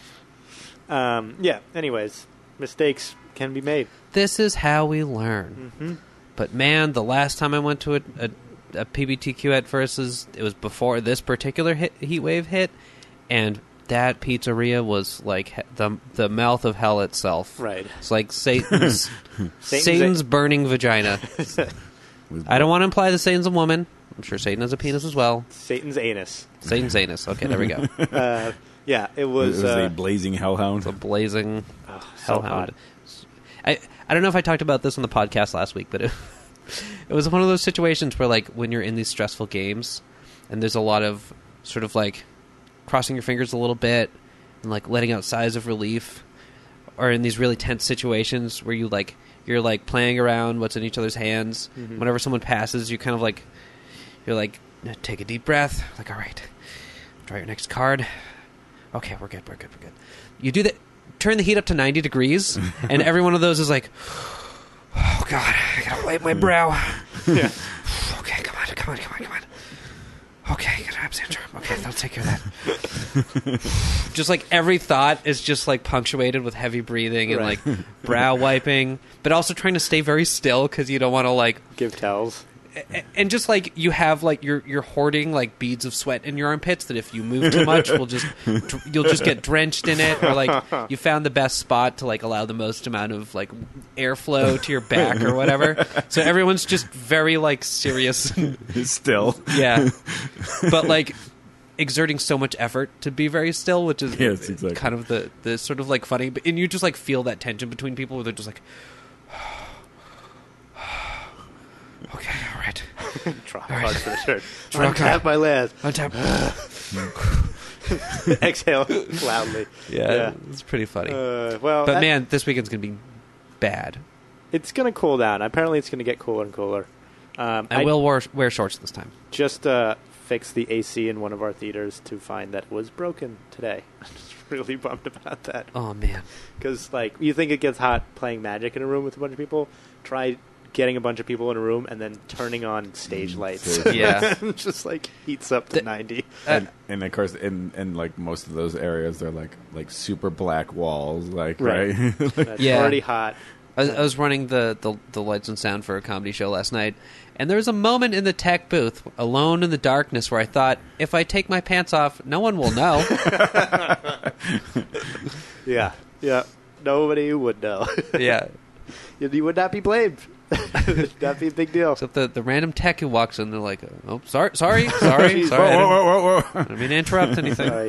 Um, yeah, anyways, mistakes can be made. This is how we learn. Mm-hmm. But man, the last time I went to a, a, a P B T Q at Versus, it was before this particular hit, heat wave hit, and that pizzeria was like he- the the mouth of hell itself. Right. It's like Satan's Satan's Satan's a- burning vagina. I don't want to imply that Satan's a woman. I'm sure Satan has a penis as well. Satan's anus. Satan's anus. Okay, there we go. Uh, yeah, it It was, was uh, a blazing hellhound. The blazing oh, so hellhound. hot. I I don't know if I talked about this on the podcast last week, but it, it was one of those situations where, like, when you're in these stressful games, and there's a lot of sort of like crossing your fingers a little bit and like letting out sighs of relief, or in these really tense situations where you like you're like playing around what's in each other's hands. Mhm. Whenever someone passes, you kind of like you're like take a deep breath, like all right, draw your next card. Okay, we're good, we're good, we're good. You do that. Turn the heat up to ninety degrees, and every one of those is like, oh god, I gotta wipe my brow. Yeah. Okay, come on, come on, come on, come on. Okay, gotta have syndrome. Okay, that'll take care of that. Just like every thought is just like punctuated with heavy breathing and Right. like brow wiping, but also trying to stay very still because you don't want to like. Give tells. a- And just like you have like you're you're hoarding like beads of sweat in your armpits that if you move too much will just dr- you'll just get drenched in it, or like you found the best spot to like allow the most amount of like airflow to your back or whatever. So everyone's just very like serious. Still. Yeah, but like exerting so much effort to be very still, which is Yes, exactly. kind of the the sort of like funny. And you just like feel that tension between people where they're just like, okay, all right, Draw All right. cards for the shirt. Draw a Untap card. my land. untap. Exhale loudly. Yeah, it's pretty funny. Uh, well, but that- man, this weekend's gonna be bad. it's going to cool down. Apparently, it's going to get cooler and cooler. Um, I, will wear, wear shorts this time. just uh, fixed the A C in one of our theaters to find that it was broken today. I'm just really bummed about that. Oh man, Because, like, you think it gets hot playing Magic in a room with a bunch of people. Try getting a bunch of people in a room and then turning on stage Mm, lights. stage Yeah. just, like, heats up to The- ninety. And, and of course, in, in like most of those areas, they're like like super black walls, like Right. right. Like, That's Yeah. already hot. I was, I was running the, the the lights and sound for a comedy show last night, and there was a moment in the tech booth, alone in the darkness, where I thought, if I take my pants off, no one will know. Yeah. Yeah. Nobody would know. Yeah. you, you would not be blamed. That'd be a big deal. Except the, the random tech who walks in, they're like, oh, sorry, sorry, sorry, Jeez. sorry. I whoa, didn't, whoa, whoa, whoa, I whoa. didn't mean to interrupt anything. Sorry.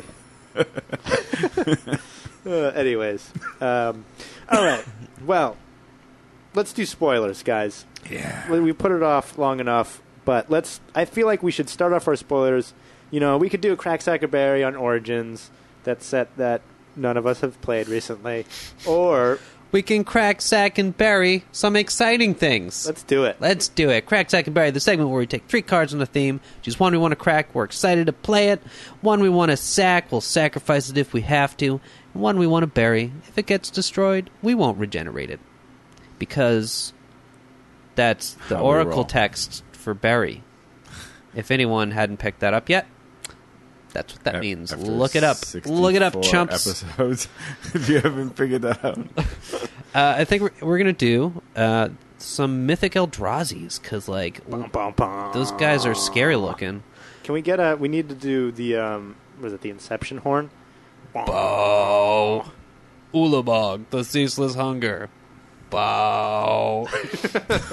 uh, anyways. Um, all right. Well, let's do spoilers, guys. Yeah. We we put it off long enough, but let's. I feel like we should start off our spoilers. You know, we could do a Crack Sack of Berry on Origins, that set that none of us have played recently, or We can crack, sack, and bury some exciting things. let's do it. Let's do it. Crack, Sack, and Bury, the segment where we take three cards on a theme, choose one we want to crack, we're excited to play it. One we want to sack, we'll sacrifice it if we have to. And one we want to bury. If it gets destroyed, we won't regenerate it. Because that's the How we Oracle roll. text for bury. If anyone hadn't picked that up yet, that's what that A- means. after Look it up. Look it up, sixty-four chumps. Episodes, if you haven't figured that out. Uh, I think we're, we're going to do uh, some Mythic Eldrazi's, because, like, Bum, bum, bum. those guys are scary looking. Can we get a? We need to do the. Um, was it the Inception horn? Bow. Ulabog, the ceaseless hunger. Bow.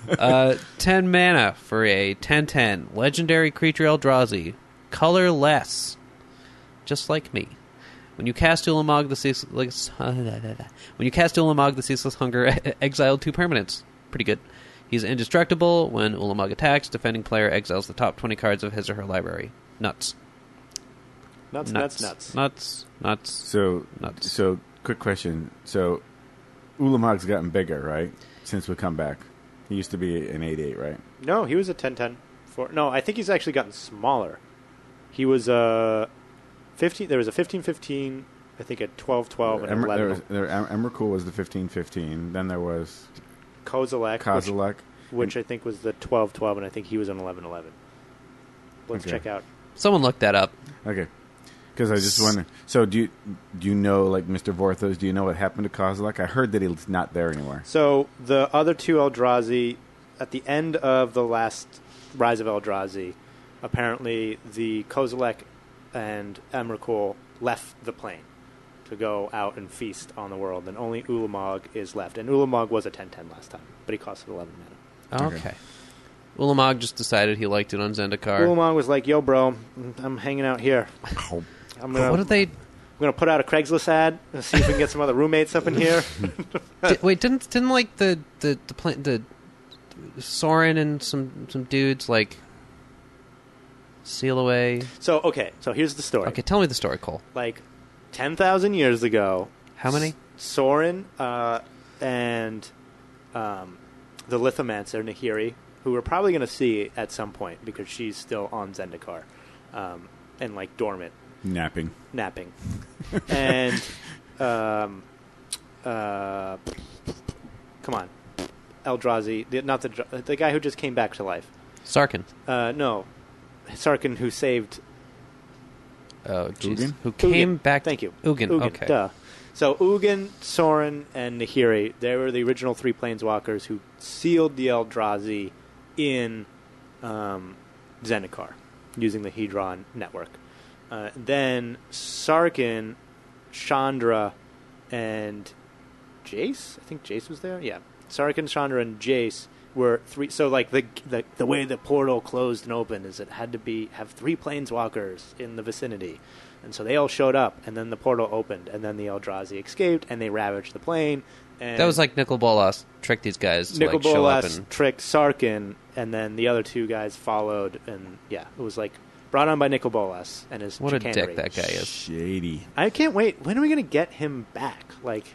uh, ten mana for a ten ten. Legendary creature Eldrazi. Colorless. Just like me. When you cast Ulamog the Ceaseless... When you cast Ulamog the Ceaseless Hunger, exile two permanents. Pretty good. He's indestructible. When Ulamog attacks, defending player exiles the top twenty cards of his or her library. Nuts. Nuts, Nuts. nuts, nuts. Nuts. Nuts. So, Nuts. so quick question. So, Ulamog's gotten bigger, right? Since we come back, he used to be an eight eight, right? No, he was a ten ten. For, no, I think he's actually gotten smaller. He was a fifteen. There was a fifteen fifteen. I think a twelve twelve and Emr- eleven. There was, there, Em- Emrakul was the fifteen fifteen. Then there was Kozilek, Kozilek. which, which I think was the twelve twelve, and I think he was an eleven eleven. Let's Okay. check out. Someone look that up. Okay. Because I just wonder. So do you do you know, like Mister Vorthos? Do you know what happened to Kozilek? I heard that he's not there anymore. So the other two Eldrazi, at the end of the last Rise of Eldrazi, apparently the Kozilek and Emrakul left the plane to go out and feast on the world, and only Ulamog is left. And Ulamog was a ten ten last time, but he costed eleven mana. Okay. Okay. Ulamog just decided he liked it on Zendikar. Ulamog was like, "Yo, bro, I'm hanging out here. I'm gonna, What did they... I'm gonna put out a Craigslist ad and see if we can get some other roommates up in here." Di- wait, didn't didn't like the the the, pla- the Soren and some some dudes like seal away? So okay, so here's the story. Okay, tell me the story, Cole. Like ten thousand years ago, How many? S- Soren uh, and um, the Lithomancer Nahiri, who we're probably going to see at some point because she's still on Zendikar um, and like dormant, Napping. napping, and um, uh, come on, Eldrazi, the, not the dr- the guy who just came back to life. Sarkin. Uh, no, Sarkin, who saved Oh, jeez. Ugin? Who came Ugin. back? Thank you. Ugin. Ugin, Okay. Duh. So Ugin, Soren, and Nahiri, they were the original three planeswalkers who sealed the Eldrazi in um, Zendikar using the Hedron network. Uh, then Sarkin, Chandra, and Jace? I think Jace was there? Yeah. Sarkin, Chandra, and Jace were three. So, like, the, the the way the portal closed and opened is it had to be have three planeswalkers in the vicinity. And so they all showed up, and then the portal opened, and then the Eldrazi escaped, and they ravaged the plane. And That was like Nicol Bolas tricked these guys to Nicol like show up Bolas and tricked Sarkin, and then the other two guys followed, and yeah, it was like brought on by Nicol Bolas and his what a chicanery. dick that guy is. Shady. I can't wait. When are we going to get him back? Like,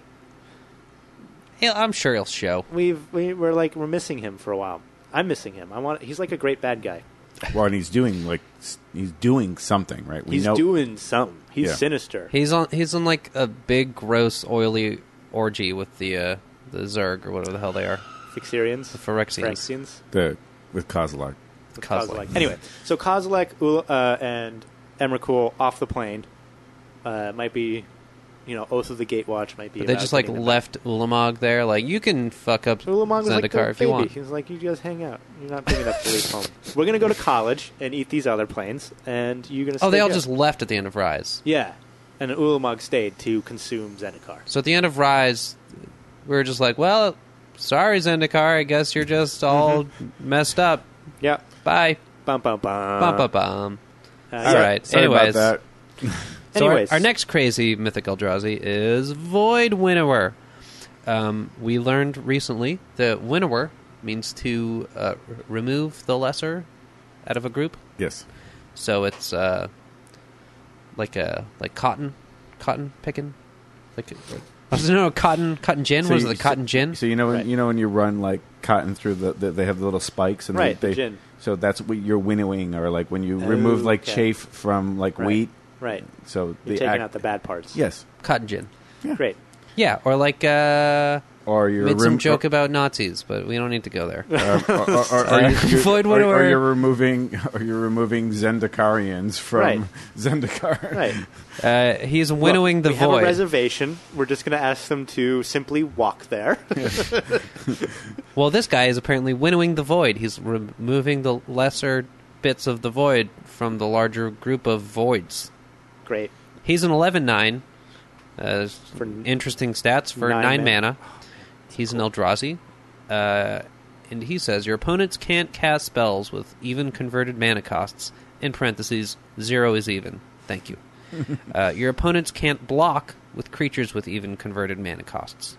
Yeah, I'm sure he'll show. we've we, we're like we're missing him for a while. I'm missing him. I want. He's like a great bad guy. Well, and he's doing like s- he's doing something, right? We He's know. doing something. He's Yeah. sinister. He's on. He's on like a big, gross, oily orgy with the uh, the Zerg or whatever the hell they are, Phyrexians. the Phyrexians. Phyrexians. the with Kozilek. With Kozilek. Kozilek. Anyway, so Kozilek Ul- uh, and Emrakul off the plane. Uh, might be, you know, Oath of the Gatewatch might be. But they about just like getting them left Ulamog there. Like you can fuck up back. Ulamog was like Zendikar the if baby. you want. He was like, you guys hang out. You're not big enough to leave home. We're gonna go to college and eat these other planes, and you're gonna. Oh, they stay all here. just left at the end of Rise. Yeah, and Ulamog stayed to consume Zendikar. So at the end of Rise, we were just like, well, sorry Zendikar, I guess you're just all messed up. Yeah. Bye. Bum bum bum. Bum bum bum. Uh, All yeah. right. Sorry Anyways, about that. So our- Anyways, our, next crazy mythic Eldrazi is Void Winnower. Um, we learned recently that Winnower means to uh, r- remove the lesser out of a group. Yes. So it's uh, like a like cotton, cotton picking, like. I was no cotton cotton gin. So what is you- it? The cotton gin. So you know when Right. you know when you run like cotton through the, the they have the little spikes and Right, they, the they gin. so that's what you're winnowing, or like when you remove like Okay. chaff from like Right. wheat. right. So You're the taking act- out the bad parts. yes, Cotton gin. Great. Yeah, or like uh, or you're made some rem- joke about Nazis, but we don't need to go there. or, or, or, or, or, Uh, you, Void or, or Winnower. you're removing or you're removing Zendikarians from Right. Zendikar. Right. Uh, he's winnowing Look, the we have void. a reservation. We're just going to ask them to simply walk there. Well, this guy is apparently winnowing the void. He's removing the lesser bits of the void from the larger group of voids. Great. He's an eleven nine. Uh, For interesting stats for nine nine mana. mana. He's an Eldrazi. Uh, and he says, your opponents can't cast spells with even converted mana costs. In parentheses, zero is even. Thank you. uh, your opponents can't block with creatures with even converted mana costs.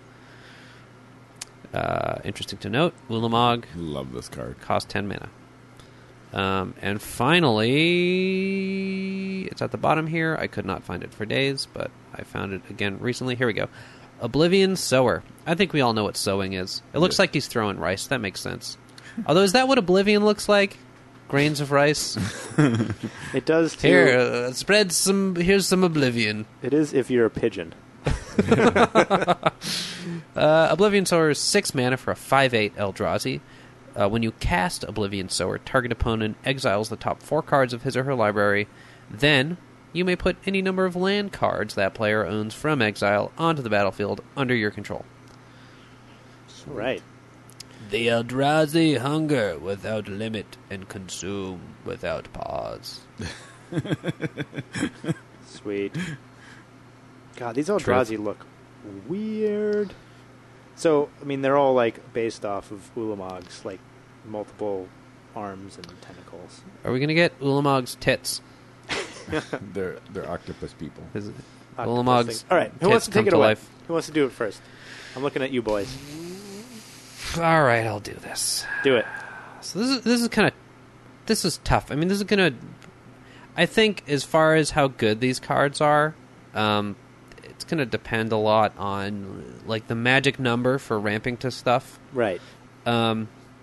Uh, interesting to note, Ulamog Love this card. costs ten mana. Um, and finally, it's at the bottom here. I could not find it for days, but I found it again recently. Here we go. Oblivion Sower. I think we all know what sowing is. It looks Yeah. like he's throwing rice. That makes sense. Although, is that what Oblivion looks like? Grains of rice? It does too. Here, uh, spread some, here's some Oblivion. It is if you're a pigeon. uh, Oblivion Sower is six mana for a five eight Eldrazi. Uh, when you cast Oblivion Sower, target opponent exiles the top four cards of his or her library. Then, you may put any number of land cards that player owns from exile onto the battlefield under your control. Right. The Eldrazi hunger without limit and consume without pause. Sweet. God, these Eldrazi look weird. So, I mean, they're all, like, based off of Ulamog's, like, multiple arms and tentacles. Are we going to get Ulamog's tits? They're they're octopus people. Is it Octopus Ulamog's thing. All right, who tits wants to take come it to away? life? Who wants to do it first? I'm looking at you boys. All right, I'll do this. Do it. So this is this is kind of this is tough. I mean, this is gonna. I think as far as how good these cards are, um, it's gonna depend a lot on like the magic number for ramping to stuff. Right. Um,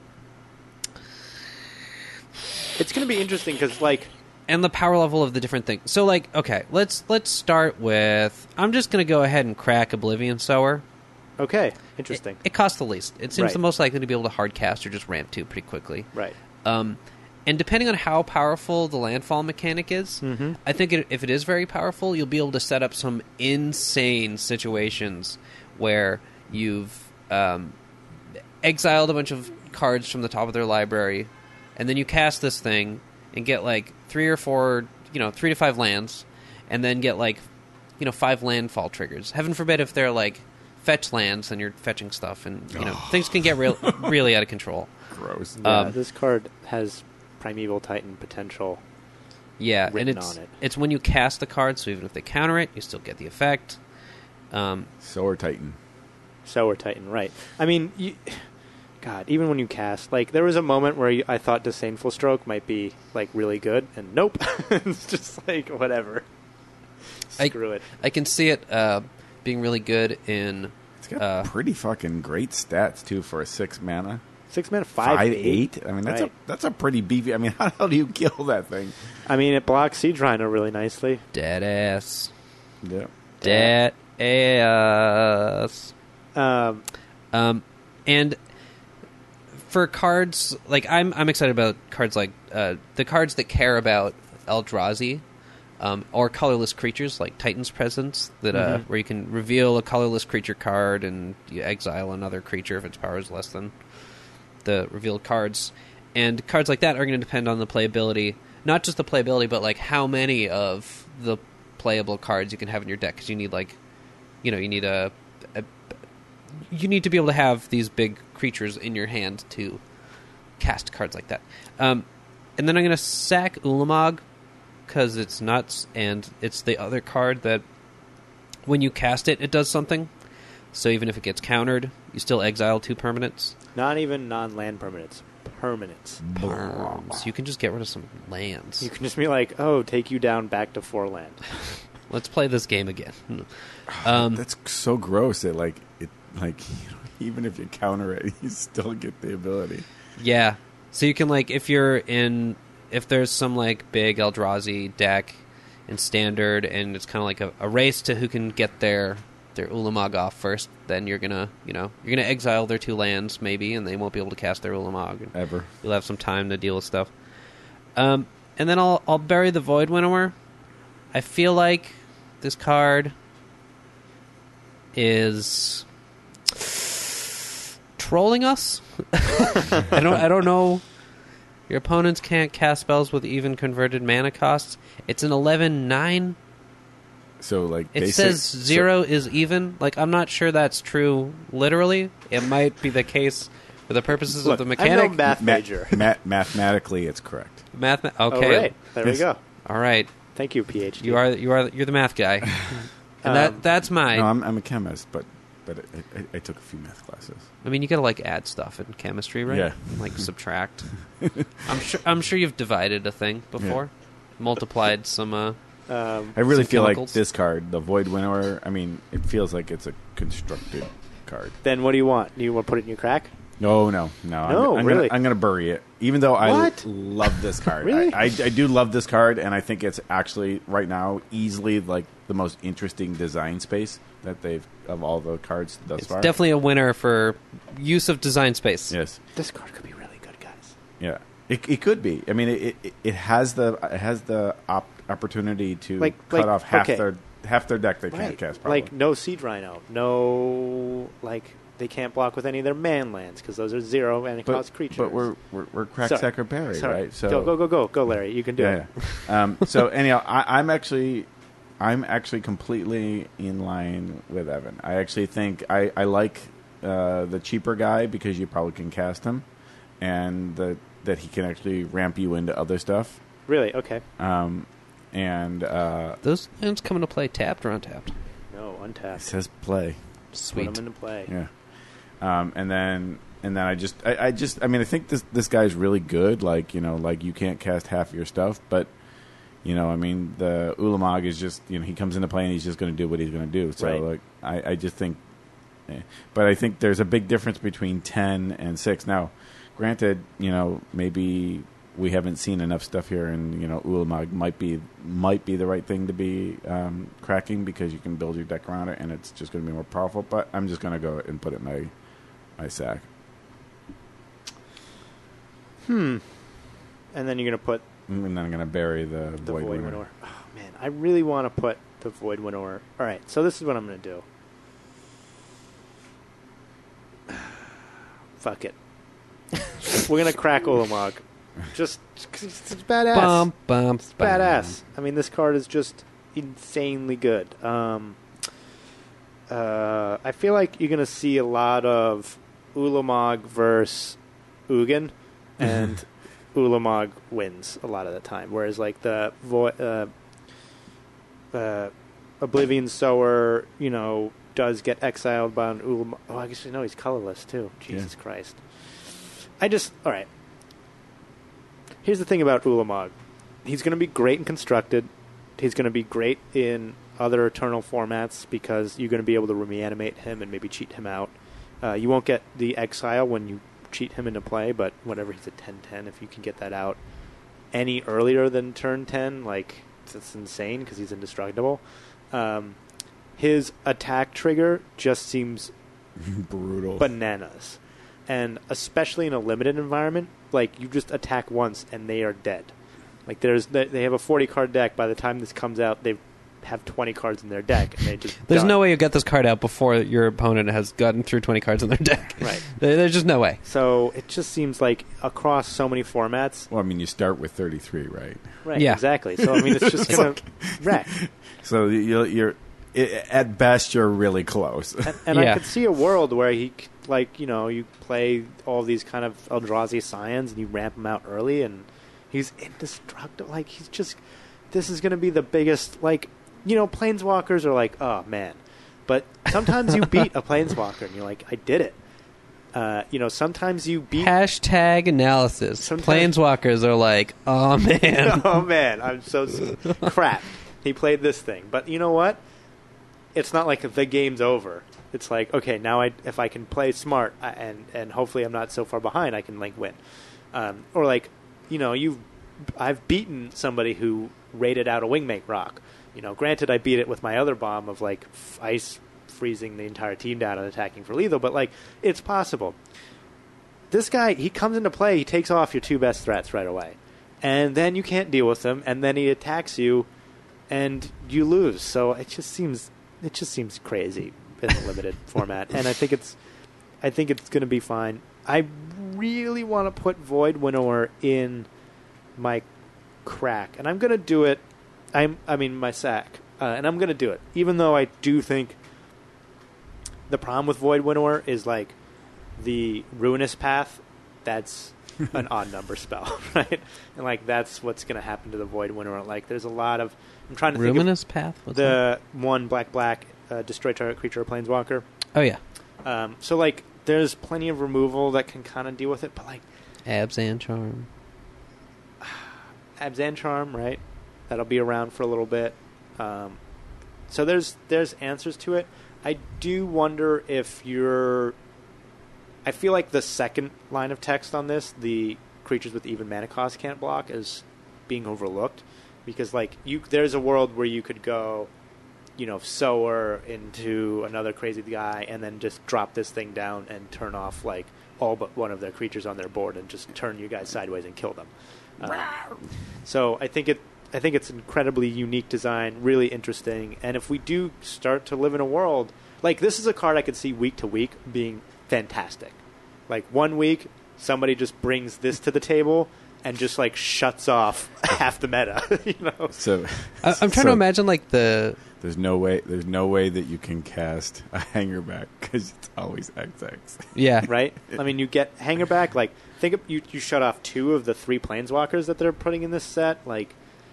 It's going to be interesting because, like, and the power level of the different things. So, like, okay, let's let's start with. I'm just gonna go ahead and crack Oblivion Sower. okay, interesting. It, it costs the least. It seems Right. the most likely to be able to hard cast or just ramp to pretty quickly. Right. Um, and depending on how powerful the landfall mechanic is, Mm-hmm. I think it, if it is very powerful, you'll be able to set up some insane situations where you've um, exiled a bunch of cards from the top of their library, and then you cast this thing and get like three or four, you know, three to five lands, and then get like, you know, five landfall triggers. Heaven forbid if they're like fetch lands and you're fetching stuff, and you know things can get real, really out of control. Gross. Yeah, Um, this card has Primeval Titan potential. Yeah, written and it's on it. it's when you cast the card, so even if they counter it, you still get the effect. Um, Sower Titan. Sower Titan, right. I mean, you, God, even when you cast, like, there was a moment where you, I thought Disdainful Stroke might be, like, really good, and nope. It's just like, whatever. I- Screw it. I can see it uh, being really good in. It's got Uh, pretty fucking great stats too for a six mana. Six mana, five, Five eight. eight. I mean, that's Right. a that's a pretty beefy. I mean, how the hell do you kill that thing? I mean, it blocks Siege Rhino really nicely. Dead ass. Yeah. Dead ass. Um, Um, and for cards like I'm, I'm excited about cards like uh, the cards that care about Eldrazi, um, or colorless creatures like Titan's Presence, that uh, Mhm. where you can reveal a colorless creature card and you exile another creature if its power is less than the revealed cards. And cards like that are going to depend on the playability, not just the playability, but like how many of the playable cards you can have in your deck, because you need like, you know, you need a, a you need to be able to have these big creatures in your hand to cast cards like that. Um, and then I'm going to sack Ulamog because it's nuts, and it's the other card that when you cast it, it does something. So even if it gets countered, you still exile two permanents. not even non-land permanents. Permanents. Perms. You can just get rid of some lands. You can just be like, oh, take you down back to four land. Let's play this game again. Um, That's so gross that like it like you know, even if you counter it, you still get the ability. Yeah. So you can, like, if you're in... If there's some, like, big Eldrazi deck in Standard, and it's kind of like a, a race to who can get their their Ulamog off first, then you're gonna, you know, you're gonna exile their two lands, maybe, and they won't be able to cast their Ulamog. And Ever. you'll have some time to deal with stuff. Um, and then I'll I'll bury the Void Winnower. I feel like this card is trolling us. I don't I don't know. Your opponents can't cast spells with even converted mana costs. It's an eleven nine. So like It basic, says so- zero is even. Like, I'm not sure that's true literally. It might be the case For the purposes Look, of the I'm no mechanic, math Ma- major. ma- mathematically, it's correct. math. Okay, Oh, right. There Yes. we go. all right. Thank you, PhD. You are you are you're the math guy, and Um, that that's mine. No, I'm, I'm a chemist, but but I, I, I took a few math classes. I mean, you got to like add stuff in chemistry, right? Yeah. Like subtract. I'm sure. I'm sure you've divided a thing before, multiplied some. Uh, Um, I really Some feel chemicals. like this card, the Void Winnower, I mean, it feels like it's a constructed card. then what do you want? Do you want to put it in your crack? No, no, no. No, I'm, I'm really? Gonna, I'm going to bury it, even though I What? love this card. Really? I, I, I do love this card, and I think it's actually right now easily like the most interesting design space that they've of all the cards thus it's far. definitely a winner for use of design space. Yes. This card could be really good, guys. Yeah. It, it could be. I mean, it, it it has the it has the op- opportunity to Like- cut like, off half okay. their half their deck they can't Right. cast. Probably. Like, no Seed Rhino. No, like, they can't block with any of their man lands because those are zero and it but, costs creatures. but we're we're, we're crack Sorry. sacker Barry, Sorry. right? So go, go, go, go. Go, Larry. You can do yeah. it. yeah. um, so anyhow, I, I'm actually I'm actually completely in line with Evan. I actually think I I like uh, the cheaper guy because you probably can cast him, and the that he can actually ramp you into other stuff. Really? Okay. Um, and uh, Those lands come into play tapped or untapped. No, it untapped. says play. Sweet. Put them into play. Yeah. Um, and then and then I just I, I just I mean I think this this guy's really good. Like you know like you can't cast half your stuff, but you know I mean the Ulamog is just you know he comes into play and he's just going to do what he's going to do. So Right. like I, I just think, eh. But I think there's a big difference between ten and six. Now, granted, you know maybe we haven't seen enough stuff here, and you know Ulamog might be might be the right thing to be um, cracking because you can build your deck around it, and it's just going to be more powerful. But I'm just going to go and put it in my my sack. Hmm. And then you're going to put And then I'm going to bury the, the Void, Void Winnower. Winnower. Oh, man. I really want to put the Void Winnower. All right. So this is what I'm going to do. Fuck it. We're going to crack Ulamog. Just, 'cause it's, it's badass. Bum, bum, It's badass. I mean, this card is just insanely good. Um, uh, I feel like you're going to see a lot of Ulamog versus Ugin, and Ulamog wins a lot of the time. Whereas, like, the vo- uh, uh, Oblivion Sower, you know, does get exiled by an Ulamog. Oh, I guess you know he's colorless, too. Jesus Yeah. Christ. I just... All right. Here's the thing about Ulamog. He's going to be great and constructed. He's going to be great in other Eternal formats because you're going to be able to reanimate him and maybe cheat him out. Uh, you won't get the exile when you cheat him into play, but whenever he's a ten ten, if you can get that out any earlier than turn ten, like, it's insane because he's indestructible. Um, his attack trigger just seems Brutal. bananas. And especially in a limited environment, like, you just attack once and they are dead. Like, there's they have a forty card deck. By the time this comes out, they have twenty cards in their deck, and they just There's done. no way you get this card out before your opponent has gotten through twenty cards in their deck. Right. There- There's just no way. So it just seems like across so many formats, well, I mean, you start with thirty-three, right? right? Yeah. Exactly. So I mean, it's just gonna wreck. So you're, you're i at best you're really close. And, and Yeah. I could see a world where he, c- like, you know, you play all these kind of Eldrazi Scions and you ramp him out early, and he's indestructible. Like, he's just, this is going to be the biggest, like, you know, Planeswalkers are like, oh, man. But sometimes you beat a Planeswalker and you're like, I did it. Uh, you know, sometimes you beat... Hashtag analysis. Sometimes- Planeswalkers are like, oh man. oh, man, I'm so... s- crap. He played this thing. But you know what? It's not like the game's over. It's like, okay, now I, if I can play smart I- and and hopefully I'm not so far behind, I can, like, win. Um, or, like, you know, you've I've beaten somebody who raided out a Wingmate Rock. You know, granted, I beat it with my other bomb of, like, f- ice freezing the entire team down and attacking for lethal, but, like, it's possible. This guy, he comes into play, he takes off your two best threats right away. And then you can't deal with him, and then he attacks you, and you lose. So it just seems... It just seems crazy in the limited format, and I think it's, I think it's going to be fine. I really want to put Void Winnower in my crack, and I'm going to do it. I'm, I mean, my sack, uh, and I'm going to do it, even though I do think the problem with Void Winnower is, like, the Ruinous Path, that's an odd number spell, right? And like that's what's going to happen to the Void Winnower. Like there's a lot of I'm trying to Ruinous think of Path. What's the that? one black black uh, destroy target creature or planeswalker. Oh yeah. Um, so like there's plenty of removal that can kind of deal with it, but like Abzan Charm. Abzan Charm, right? That'll be around for a little bit. Um, so there's there's answers to it. I do wonder if you're. I feel like the second line of text on this, the creatures with even mana cost can't block, is being overlooked because like you, there's a world where you could go, you know, sower into another crazy guy and then just drop this thing down and turn off like all but one of their creatures on their board and just turn you guys sideways and kill them. Um, so I think it. I think it's incredibly unique design, really interesting. And if we do start to live in a world like this, is a card I could see week to week being fantastic. Like one week, somebody just brings this to the table and just like shuts off half the meta. You know. So I, I'm trying so to imagine like the. There's no way. There's no way that you can cast a hanger back because it's always X X. Yeah. Right. I mean, you get hanger back. Like think of, you you shut off two of the three planeswalkers that they're putting in this set. Like.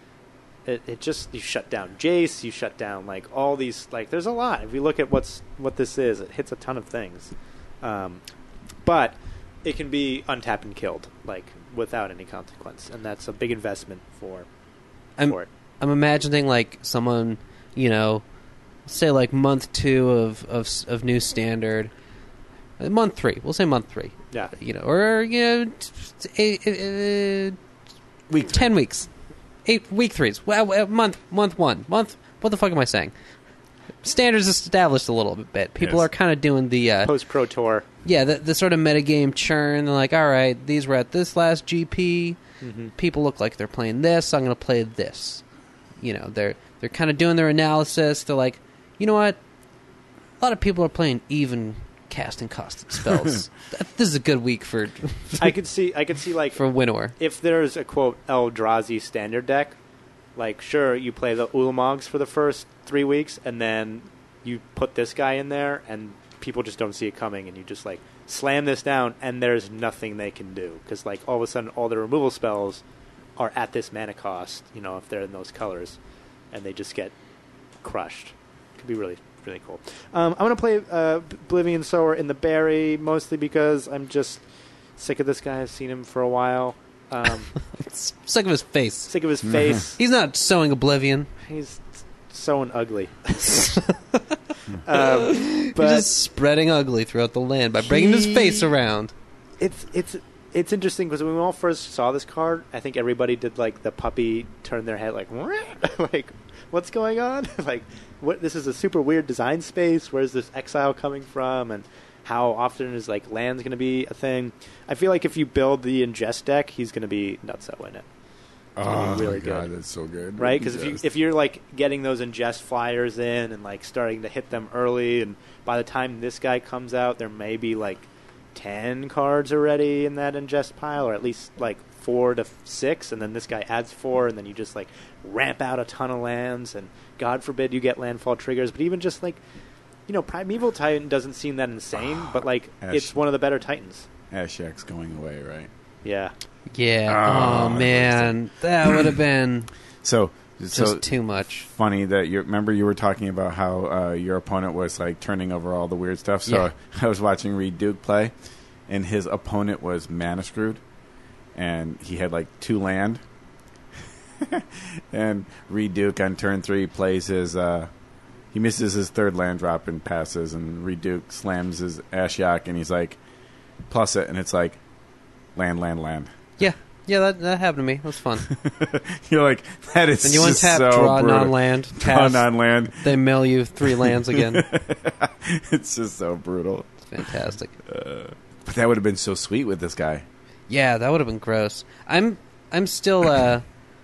It, it just you shut down Jace, you shut down like all these like there's a lot. If you look at what's what this is, it hits a ton of things, um, but it can be untapped and killed like without any consequence, and that's a big investment for I'm, for it. I'm imagining like someone, you know, say like month two of of, of new standard, uh, month three. We'll say month three. Yeah, you know, or you know, t- t- a, a, a, Week ten weeks. Eight week threes. Well, month month one month. What the fuck am I saying? Standards established a little bit. People Yes. are kind of doing the uh, post pro tour. yeah, the, the sort of metagame churn. They're like, all right, these were at this last G P. Mm-hmm. People look like they're playing this. I'm going to play this. You know, they're they're kind of doing their analysis. They're like, you know what? A lot of people are playing even casting costed spells. This is a good week for I could see. I could see like for Winnower. if there's a quote Eldrazi standard deck, like sure you play the Ulamogs for the first three weeks and then you put this guy in there and people just don't see it coming and you just like slam this down and there's nothing they can do because like all of a sudden all the removal spells are at this mana cost, you know, if they're in those colors, and they just get crushed. Could be really really cool. Um, I'm gonna play uh, Oblivion Sower in the Berry mostly because I'm just sick of this guy. I've seen him for a while. Um, Sick of his face. sick of his face. He's not sowing Oblivion. He's so ugly. um, He's but just spreading ugly throughout the land by bringing his He- face around. it's it's it's interesting because when we all first saw this card, I think everybody did like the puppy turn their head like like what's going on? Like what? This is a super weird design space. Where's this exile coming from? And how often is like land's going to be a thing? I feel like if you build the ingest deck, he's going to be nutso in it. Oh gonna be really my god, good. that's so good! Right, because if you Just- if you're like getting those ingest flyers in and like starting to hit them early, and by the time this guy comes out, there may be like ten cards already in that ingest pile, or at least like four to six, and then this guy adds four, and then you just like ramp out a ton of lands, and God forbid you get landfall triggers. But even just like, you know, Primeval Titan doesn't seem that insane, but like Ash. it's one of the better Titans. Ashak's going away, right? Yeah, Yeah. Oh, Oh, man, that would have been So, just so too much. funny that you remember you were talking about how uh, your opponent was like turning over all the weird stuff. So Yeah. I was watching Reed Duke play, and his opponent was mana screwed, and he had like two land. And Reed Duke on turn three plays his. Uh, he misses his third land drop and passes, and Reed Duke slams his Ashiok, and he's like, plus it, and it's like, land, land, land. Yeah, yeah, that that happened to me. It was fun. You're like, that is And you just untap, so draw brutal. non-land, Draw pass. non-land. They mail you three lands again. It's just so brutal. Fantastic. But that would have been so sweet with this guy. Yeah, that would have been gross. I'm I'm still uh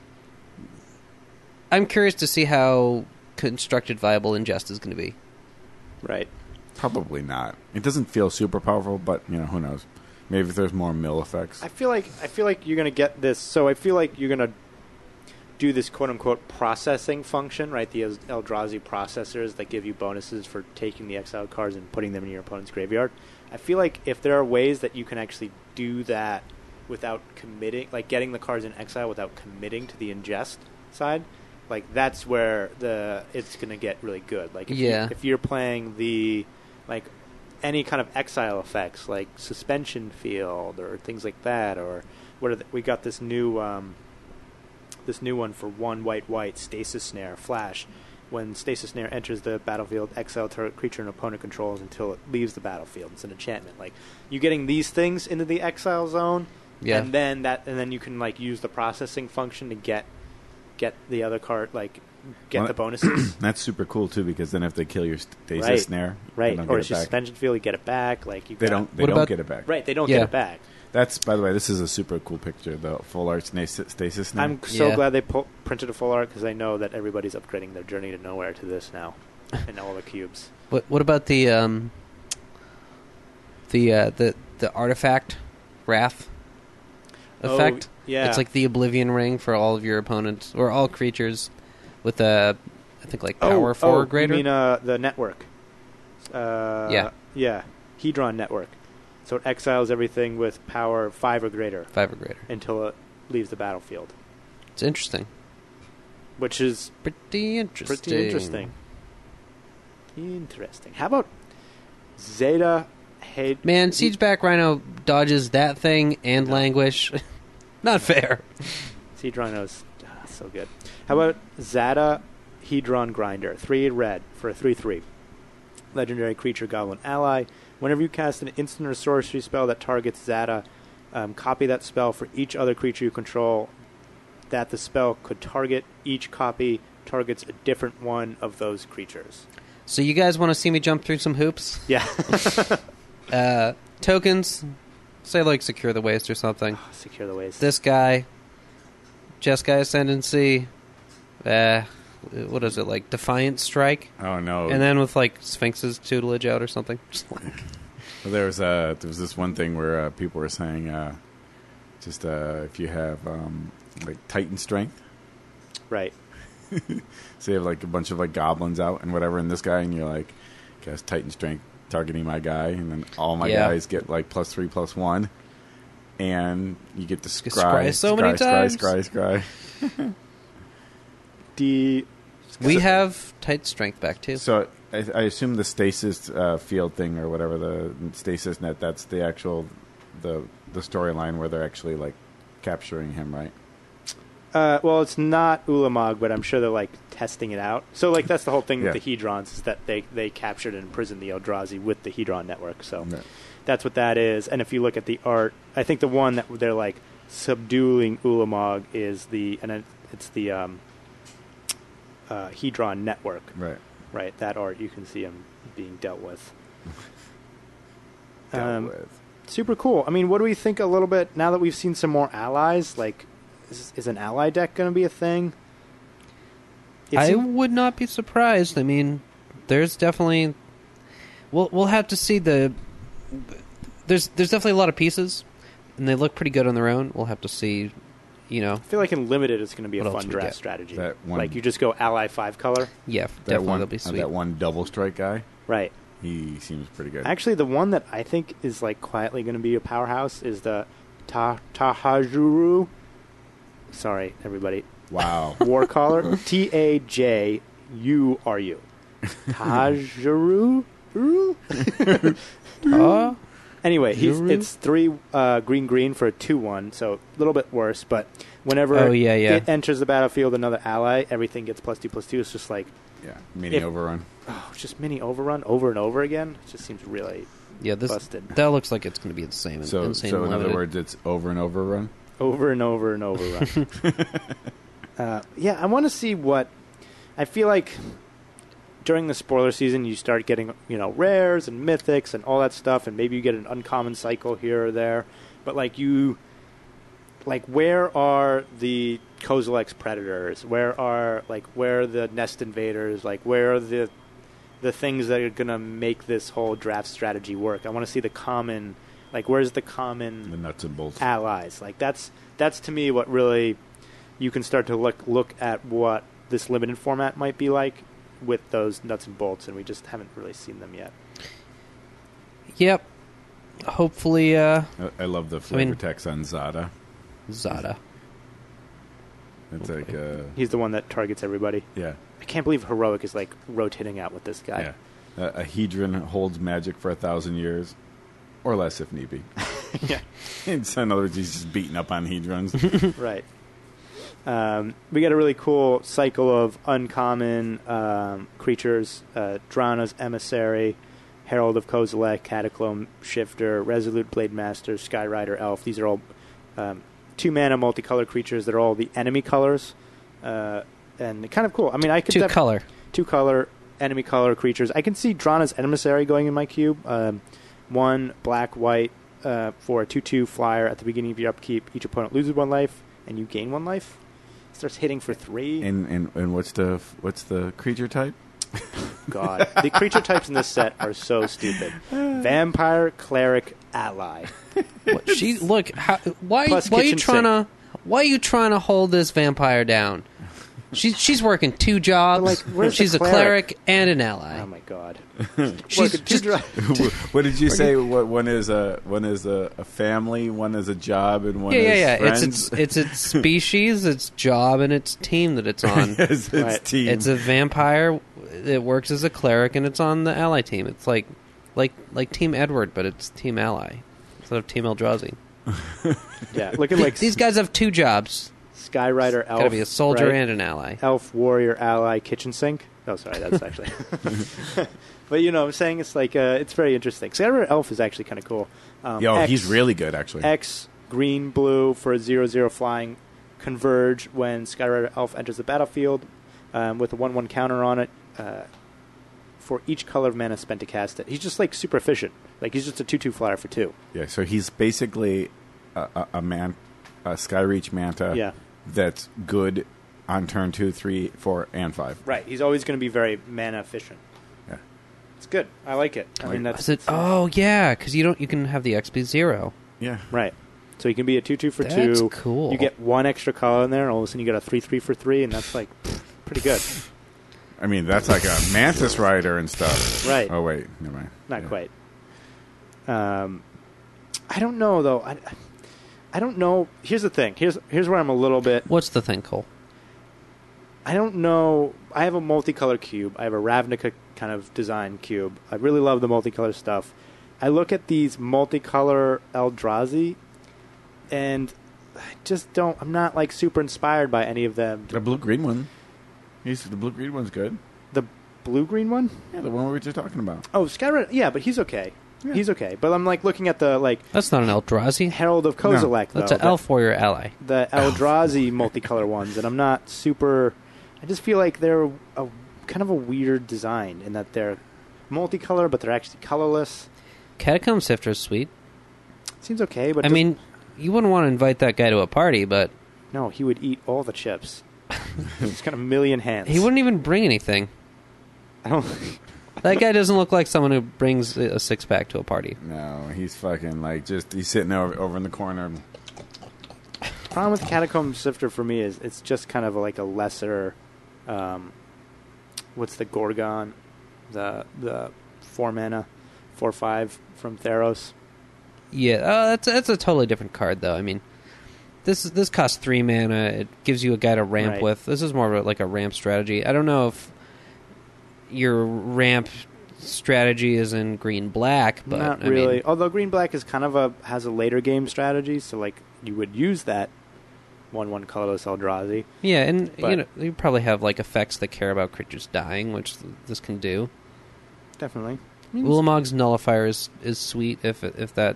I'm curious to see how constructed viable ingest is going to be. right. Probably not. It doesn't feel super powerful, but you know, who knows? Maybe if there's more mill effects. I feel like I feel like you're gonna get this. So I feel like you're gonna do this quote-unquote processing function, right? The Eldrazi processors that give you bonuses for taking the exiled cards and putting them in your opponent's graveyard. I feel like if there are ways that you can actually do that without committing, like getting the cards in exile without committing to the ingest side, like that's where the it's going to get really good. Like if, yeah. you, if you're playing the, like, any kind of exile effects, like Suspension Field or things like that, or what are the, we got this new... Um, this new one for one white white Stasis Snare Flash. When Stasis Snare enters the battlefield, exile target creature an opponent controls until it leaves the battlefield. It's an enchantment. Like, you getting these things into the exile zone, yeah. and then that, and then you can like use the processing function to get get the other card, like get well, the bonuses. That's super cool too, because then if they kill your Stasis right. Snare, right, they don't or get it's it just back. Suspension Field, you get it back. Like you they got, don't, they What don't about- get it back. right, they don't Yeah. get it back. That's, by the way, this is a super cool picture. The full art Stasis Stasis Snare. I'm so Yeah. glad they pu- printed a full art because I know that everybody's upgrading their Journey to Nowhere to this now, and all the cubes. What What about the um, the uh, the the artifact wrath effect? Oh, yeah. It's like the Oblivion Ring for all of your opponents or all creatures with a, I think like Oh, power four oh, or greater. You mean uh, the network? Uh, Yeah. Yeah. Hedron network. So it exiles everything with power five or greater Five or greater. until it leaves the battlefield, It's interesting. which is Pretty interesting. pretty interesting. Interesting. How about Zeta Hate? Man, Siegeback Rhino dodges that thing and No. Languish. Not fair. Siege Rhino's ah, so good. How about Zeta Hedron Grinder? Three red for a three three. Legendary creature goblin ally. Whenever you cast an instant or sorcery spell that targets Zeta, um, copy that spell for each other creature you control that the spell could target. Each copy targets a different one of those creatures. So you guys want to see me jump through some hoops? Yeah. Uh, tokens, say like Secure the Waste or something. Secure the waste. This guy, Jeskai Ascendancy, uh, what is it, like Defiant Strike? oh no! And then with like Sphinx's tutelage out or something. Just like- Well, there was uh, there was this one thing where uh, people were saying, uh, just uh, if you have um, like Titan Strength, Right. so you have like a bunch of like goblins out and whatever, and this guy, and you're like, cast Titan Strength targeting my guy, and then all my Yeah. guys get like plus three, plus one, and you get to scry, scry so many scry, times. scry, scry, scry. D. we have tight strength back too. So I, I assume the stasis uh, field thing or whatever, the stasis net, that's the actual the the storyline where they're actually like capturing him, right? Uh, well, it's not Ulamog, but I'm sure they're like testing it out. So, like, that's the whole thing Yeah. with the Hedrons is that they they captured and imprisoned the Eldrazi with the Hedron network. So Right. that's what that is. And if you look at the art, I think the one that they're like subduing Ulamog is the and it, it's the um, uh, Hedron network, Right. right? That art you can see him being dealt with. Dealt Um, with. Super cool. I mean, what do we think a little bit now that we've seen some more allies? Like, is, is an ally deck going to be a thing? It I seem- would not be surprised. I mean, there's definitely we'll we'll have to see the there's there's definitely a lot of pieces, and they look pretty good on their own. We'll have to see, you know. I feel like in limited, it's going to be a What else fun we draft get? strategy. That one- Like you just go ally five color, Yeah, That definitely one, that'll be uh, sweet. that one double strike guy, right? he seems pretty good. Actually, the one that I think is like quietly going to be a powerhouse is the Ta Tahajuru. Sorry, everybody. Wow. War caller. T A J U R U. Tajuru. Ah, Anyway, he's, Juru? it's three uh, green green for a two one, so a little bit worse. But whenever Oh, yeah, yeah. it enters the battlefield, another ally, everything gets plus two plus two. It's just like, Yeah, mini If- overrun. oh, it's just mini overrun over and over again. It just seems really yeah, this busted. that looks like it's going to be insane. So, insane so in limited. other words, it's over and over run. Over and over and over run. uh, yeah, I want to see what... I feel like during the spoiler season, you start getting, you know, rares and mythics and all that stuff, and maybe you get an uncommon cycle here or there. But, like, you... Like, where are the Kozilek's Predators? Where are, like, where are the Nest Invaders? Like, where are the the things that are going to make this whole draft strategy work? I want to see the common... Like, where's the common... The nuts and bolts. allies. Like that's that's to me what really you can start to look look at what this limited format might be like with those nuts and bolts, and we just haven't really seen them yet. Yep. Hopefully, uh, I, I love the flavor I mean- text on Zada. Zada. It's like, uh, He's the one that targets everybody. yeah, I can't believe Heroic is like rotating out with this guy. yeah. Uh, a Hedron holds magic for a thousand years, or less if need be. Yeah. In other words, he's just beating up on Hedrons. Right. Um, we got a really cool cycle of uncommon um, creatures: uh, Drana's Emissary, Herald of Kozilek, Cataclysm Shifter, Resolute Blade Master, Skyrider Elf. These are all um, two mana multicolor creatures that are all the enemy colors, uh, and kind of cool. I mean, I could Two def- color. two color enemy color creatures. I can see Drana's Emissary going in my cube. Um, one black white uh, for a two two flyer at the beginning of your upkeep. Each opponent loses one life, and you gain one life. Starts hitting for three. and, and and what's the what's the creature type? God, the creature types in this set are so stupid. Vampire, cleric, ally. What, she look. How, why? Plus Why are you kitchen trying to? Why are you trying to hold this vampire down? She's she's working two jobs. But, like, where's she's the a cleric? cleric and an ally. Oh my God. She's Working two just dri- What did you say? What one is a one is a, a family, one is a job, and one yeah, yeah, is yeah. friends. It's its it's its species, its job, and its team that it's on. it's, it's Right. team. It's a vampire. It works as a cleric, and it's on the ally team. It's like like like Team Edward, but it's Team Ally instead of Team Eldrazi. Yeah, looking like These guys have two jobs. Skyrider Elf. Got to be a soldier right? and an ally. Elf, warrior, ally, kitchen sink. Oh, sorry, that's actually. But you know, I'm saying it's like uh, it's very interesting. Skyrider Elf is actually kind of cool. Um, Yo, X, he's really good, actually. X green blue for a zero zero flying. Converge when Skyrider Elf enters the battlefield um, with a one one counter on it. Uh, for each color of mana spent to cast it. He's just like super efficient. Like he's just a two two flyer for two. Yeah, so he's basically a, a, a man, a Skyreach Manta. Yeah. That's good on turn two, three, four, and five. Right. He's always going to be very mana efficient. Yeah. It's good. I like it. I mean, that's Is it? Oh yeah, because you don't. You can have the X P zero. Yeah. right. So you can be a two two for That's two. cool. You get one extra color in there, and all of a sudden you get a three three for three, and that's like pff, pretty good. I mean, that's like a Mantis Rider and stuff. Right. Oh, wait. Never mind. Not Yeah. quite. Um, I don't know though. I, I don't know. Here's the thing. Here's here's where I'm a little bit. What's the thing, Cole? I don't know. I have a multicolor cube. I have a Ravnica kind of design cube. I really love the multicolor stuff. I look at these multicolor Eldrazi, and I just don't. I'm not like super inspired by any of them. The blue green one. He's the blue green one's good. The blue green one? Yeah, the one we were just talking about. Oh, Skyrim. Yeah, but he's okay. Yeah. He's okay. But I'm like looking at the like That's not an Eldrazi. Herald of Kozilek. That's though, an elf warrior ally. The, the Eldrazi multicolor ones, and I'm not super. I just feel like they're a kind of a weird design in that they're multicolor, but they're actually colorless. Catacomb Sifter is sweet. Seems okay, but I just- mean, you wouldn't want to invite that guy to a party, but no, he would eat all the chips. He's got a million hands. he wouldn't even bring anything. I don't. That guy doesn't look like someone who brings a six pack to a party. No, he's fucking like just he's sitting over over in the corner. Problem with Catacomb Sifter for me is it's just kind of like a lesser. Um, what's the Gorgon? The the four mana, four five from Theros. Yeah, oh, that's that's a totally different card, though. I mean, this this costs three mana. It gives you a guy to ramp Right. with. This is more of a, like a ramp strategy. I don't know if your ramp strategy is in green black, but Not I really. mean, Although green black is kind of a has a later game strategy, so like you would use that one one colorless Eldrazi. yeah, and But- you know you probably have like effects that care about creatures dying, which th- this can do. Definitely. Ulamog's Nullifier is, is sweet if if that.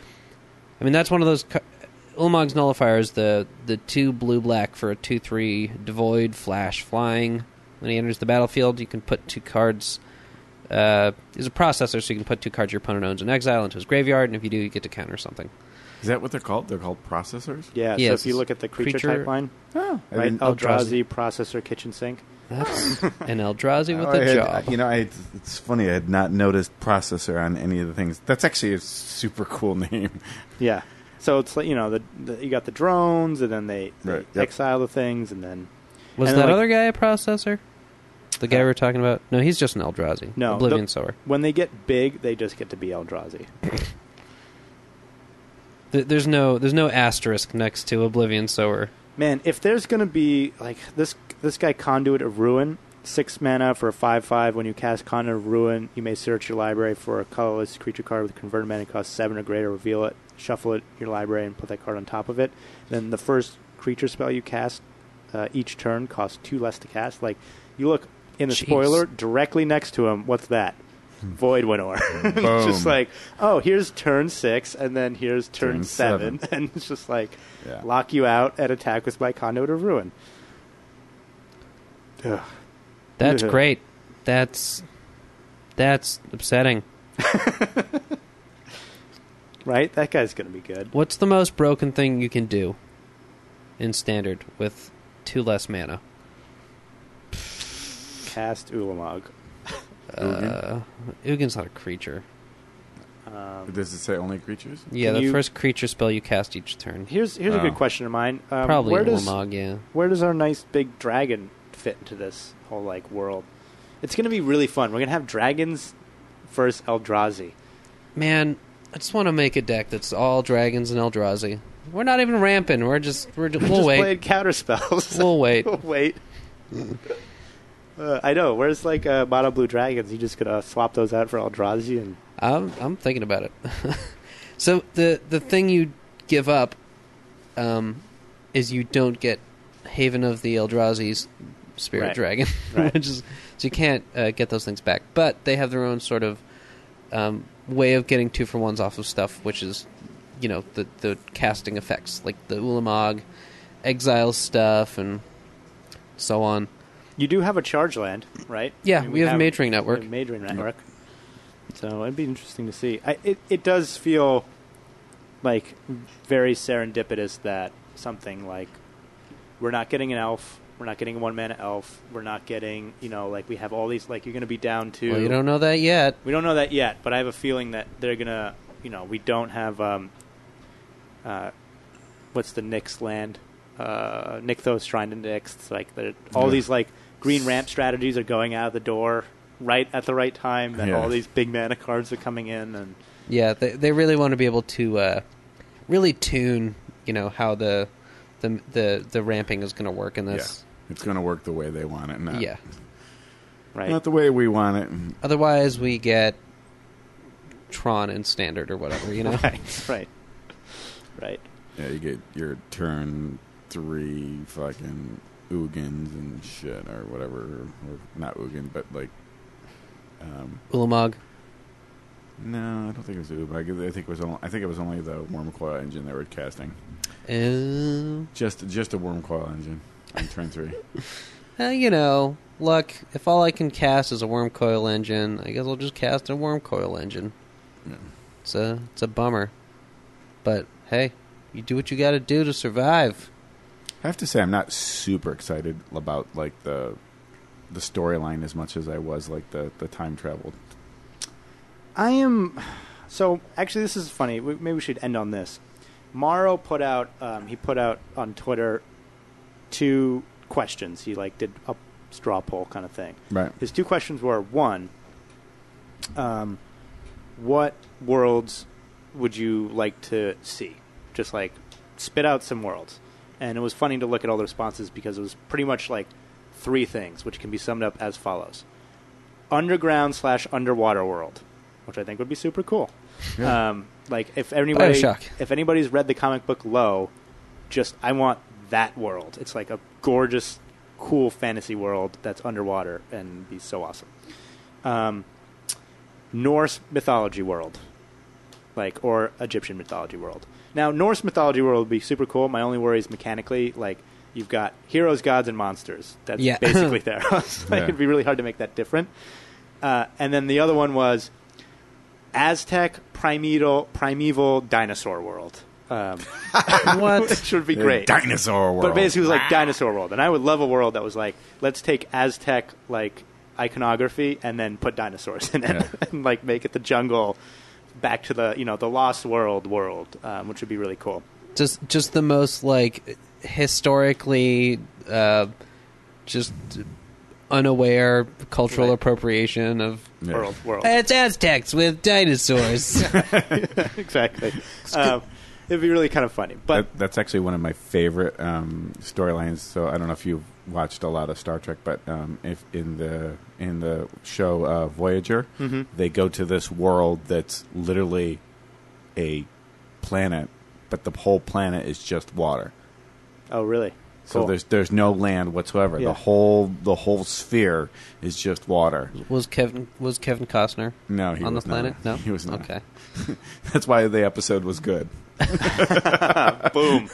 I mean, that's one of those. ca- Ulamog's Nullifier is the the two blue black for a two three devoid flash flying. When he enters the battlefield, you can put two cards. Uh, he's a processor, so you can put two cards your opponent owns in exile into his graveyard, and if you do, you get to counter something. Is that what they're called? They're called processors. Yeah. So Yes. if you look at the creature, Creature- type line, Oh, I right? didn't- Eldrazi, processor, kitchen sink. That's an Eldrazi with Oh, I a had- job. You know, I, it's funny. I had not noticed processor on any of the things. That's actually a super cool name. Yeah. So it's like, you know, the, the you got the drones, and then they, they Right, yep. exile the things, and then Was and that then, like, other guy a processor? The guy Uh, we were talking about? No, he's just an Eldrazi. No, Oblivion the- Sower. when they get big, they just get to be Eldrazi. Th- There's no, there's no asterisk next to Oblivion Sower. Man, if there's gonna be like this this guy Conduit of Ruin, six mana for a five five. When you cast Conduit of Ruin, you may search your library for a colorless creature card with converted mana cost seven or greater. Reveal it, shuffle it in your library, and put that card on top of it. Then the first creature spell you cast uh, each turn costs two less to cast. Like you look in the Jeez. spoiler directly next to him. What's that? Void Winnower. It's Boom. just like, oh, here's turn six, and then here's turn, Turn seven. seven. And it's just like, Yeah. lock you out and attack with my Conduit of Ruin. Ugh. That's Yeah. great. That's, that's upsetting. Right? That guy's going to be good. What's the most broken thing you can do in Standard with two less mana? Cast Ulamog. Uh, Ugin's not a creature. Um, Does it say only creatures? Yeah, Can the you- first creature spell you cast each turn. here's here's a Oh. good question of mine. Um, Probably where does Ulamog, yeah. where does our nice big dragon fit into this whole like world? It's going to be really fun. We're going to have dragons versus Eldrazi. Man, I just want to make a deck that's all dragons and Eldrazi. We're not even ramping. We're just we're just, we'll Just wait. playing counter spells. We'll wait. we'll wait. Uh, I know. Where's like uh, mono blue dragons? You just gonna swap those out for Eldrazi and I'm I'm thinking about it. So the the thing you give up um, is you don't get Haven of the Eldrazi's Spirit Right. Dragon, Right. which is so you can't uh, get those things back. But they have their own sort of um, way of getting two for ones off of stuff, which is you know the the casting effects like the Ulamog, exile stuff, and so on. you do have a charge land, right? Yeah, I mean, we have Mage Ring Network. we have Mage Ring Network. So it'd be interesting to see. I, it it does feel like very serendipitous that something like we're not getting an elf, we're not getting a one mana elf, we're not getting you know like we have all these like you're going to be down to. Well, you don't know that yet. We don't know that yet, but I have a feeling that they're gonna, you know, we don't have, um, uh, what's the Nyx land? Uh, Nykthos Shrine to Nyx. Like the, all Yeah. these like green ramp strategies are going out the door right at the right time, and Yeah. all these big mana cards are coming in, and Yeah, they they really want to be able to uh, really tune, you know, how the the the, the ramping is going to work in this. Yeah. It's going to work the way they want it. Not, Yeah. right. Not the way we want it. Otherwise, we get Tron in Standard or whatever, you know. right, right, right. Yeah, you get your turn three fucking Ugins and shit or whatever. Or not Ugin, but like. Um, Ulamog. no, I don't think it was Ugin. I think it was only, I think it was only the Wormcoil engine they were casting. Uh, Just just a Wormcoil engine on turn three. uh, you know, look, if all I can cast is a Wormcoil engine, I guess I'll just cast a Wormcoil engine. Yeah. It's a it's a bummer, but hey, you do what you got to do to survive. I have to say, I'm not super excited about like the the storyline as much as I was like the, the time travel. I am. So actually, this is funny. We, maybe we should end on this. Morrow put out. Um, he put out on Twitter two questions. He like did a straw poll kind of thing. Right. His two questions were: one, um, what worlds would you like to see? Just like spit out some worlds. And it was funny to look at all the responses because it was pretty much like three things, which can be summed up as follows: underground slash underwater world, which I think would be super cool. Yeah. Um, like if anybody, Bioshock. if anybody's read the comic book Low, just I want that world. It's like a gorgeous, cool fantasy world that's underwater and be so awesome. Um, Norse mythology world, like or Egyptian mythology world. Now Norse mythology world would be super cool. My only worry is mechanically, like you've got heroes, gods, and monsters. That's Yeah. basically there. Like, Yeah. it'd be really hard to make that different. Uh, and then the other one was Aztec primeval primeval dinosaur world. Um, What? which would be The great. Dinosaur world. But basically, it was like dinosaur world, and I would love a world that was like, let's take Aztec like iconography and then put dinosaurs in it, Yeah. and like make it the jungle, back to the you know the Lost World world, um, which would be really cool. Just just the most like historically uh, just unaware cultural Right. appropriation of Yeah. World world. it's Aztecs with dinosaurs. Exactly. Um, it'd be really kind of funny, but That, that's actually one of my favorite um, storylines. So I don't know if you've watched a lot of Star Trek, but um, if in the in the show uh, Voyager, Mhm. they go to this world that's literally a planet, but the whole planet is just water. oh really? So Cool. there's there's no land whatsoever. Yeah. The whole the whole sphere is just water. was Kevin was Kevin Costner No, he on was the planet? not. No, He was not. Okay. That's why the episode was good. Boom.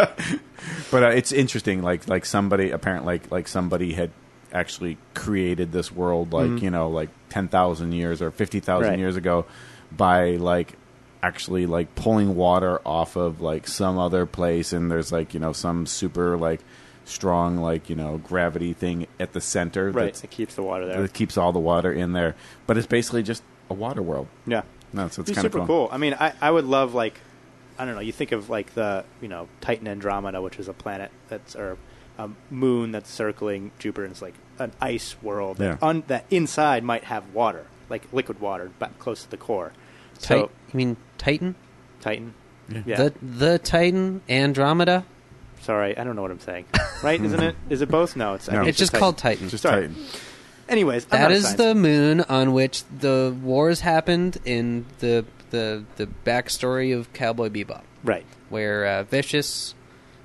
But uh, it's interesting. Like like somebody apparently like like somebody had actually created this world like Mhm. you know like ten thousand years or fifty thousand Right. years ago by like actually like pulling water off of like some other place, and there's like you know some super like strong like you know gravity thing at the center Right. that's, It keeps the water there. that keeps all the water in there. But it's basically just a water world. Yeah. No, so it's It'd be kind of super cool. cool. I mean, I, I would love like I don't know. You think of like the you know Titan Andromeda, which is a planet that's or a moon that's circling Jupiter, and it's like an ice world that, Yeah. un, that inside might have water, like liquid water, back close to the core. So Tit- you mean Titan? Titan, Yeah. yeah. The the Titan Andromeda? Sorry, I don't know what I'm saying. Right? Isn't it? Is it both? No, it's I No. think It's just Titan. called Titan. Just Sorry. Titan. Anyways, I'm That not a is science- the moon on which the wars happened in the the the backstory of Cowboy Bebop, right. where uh, Vicious.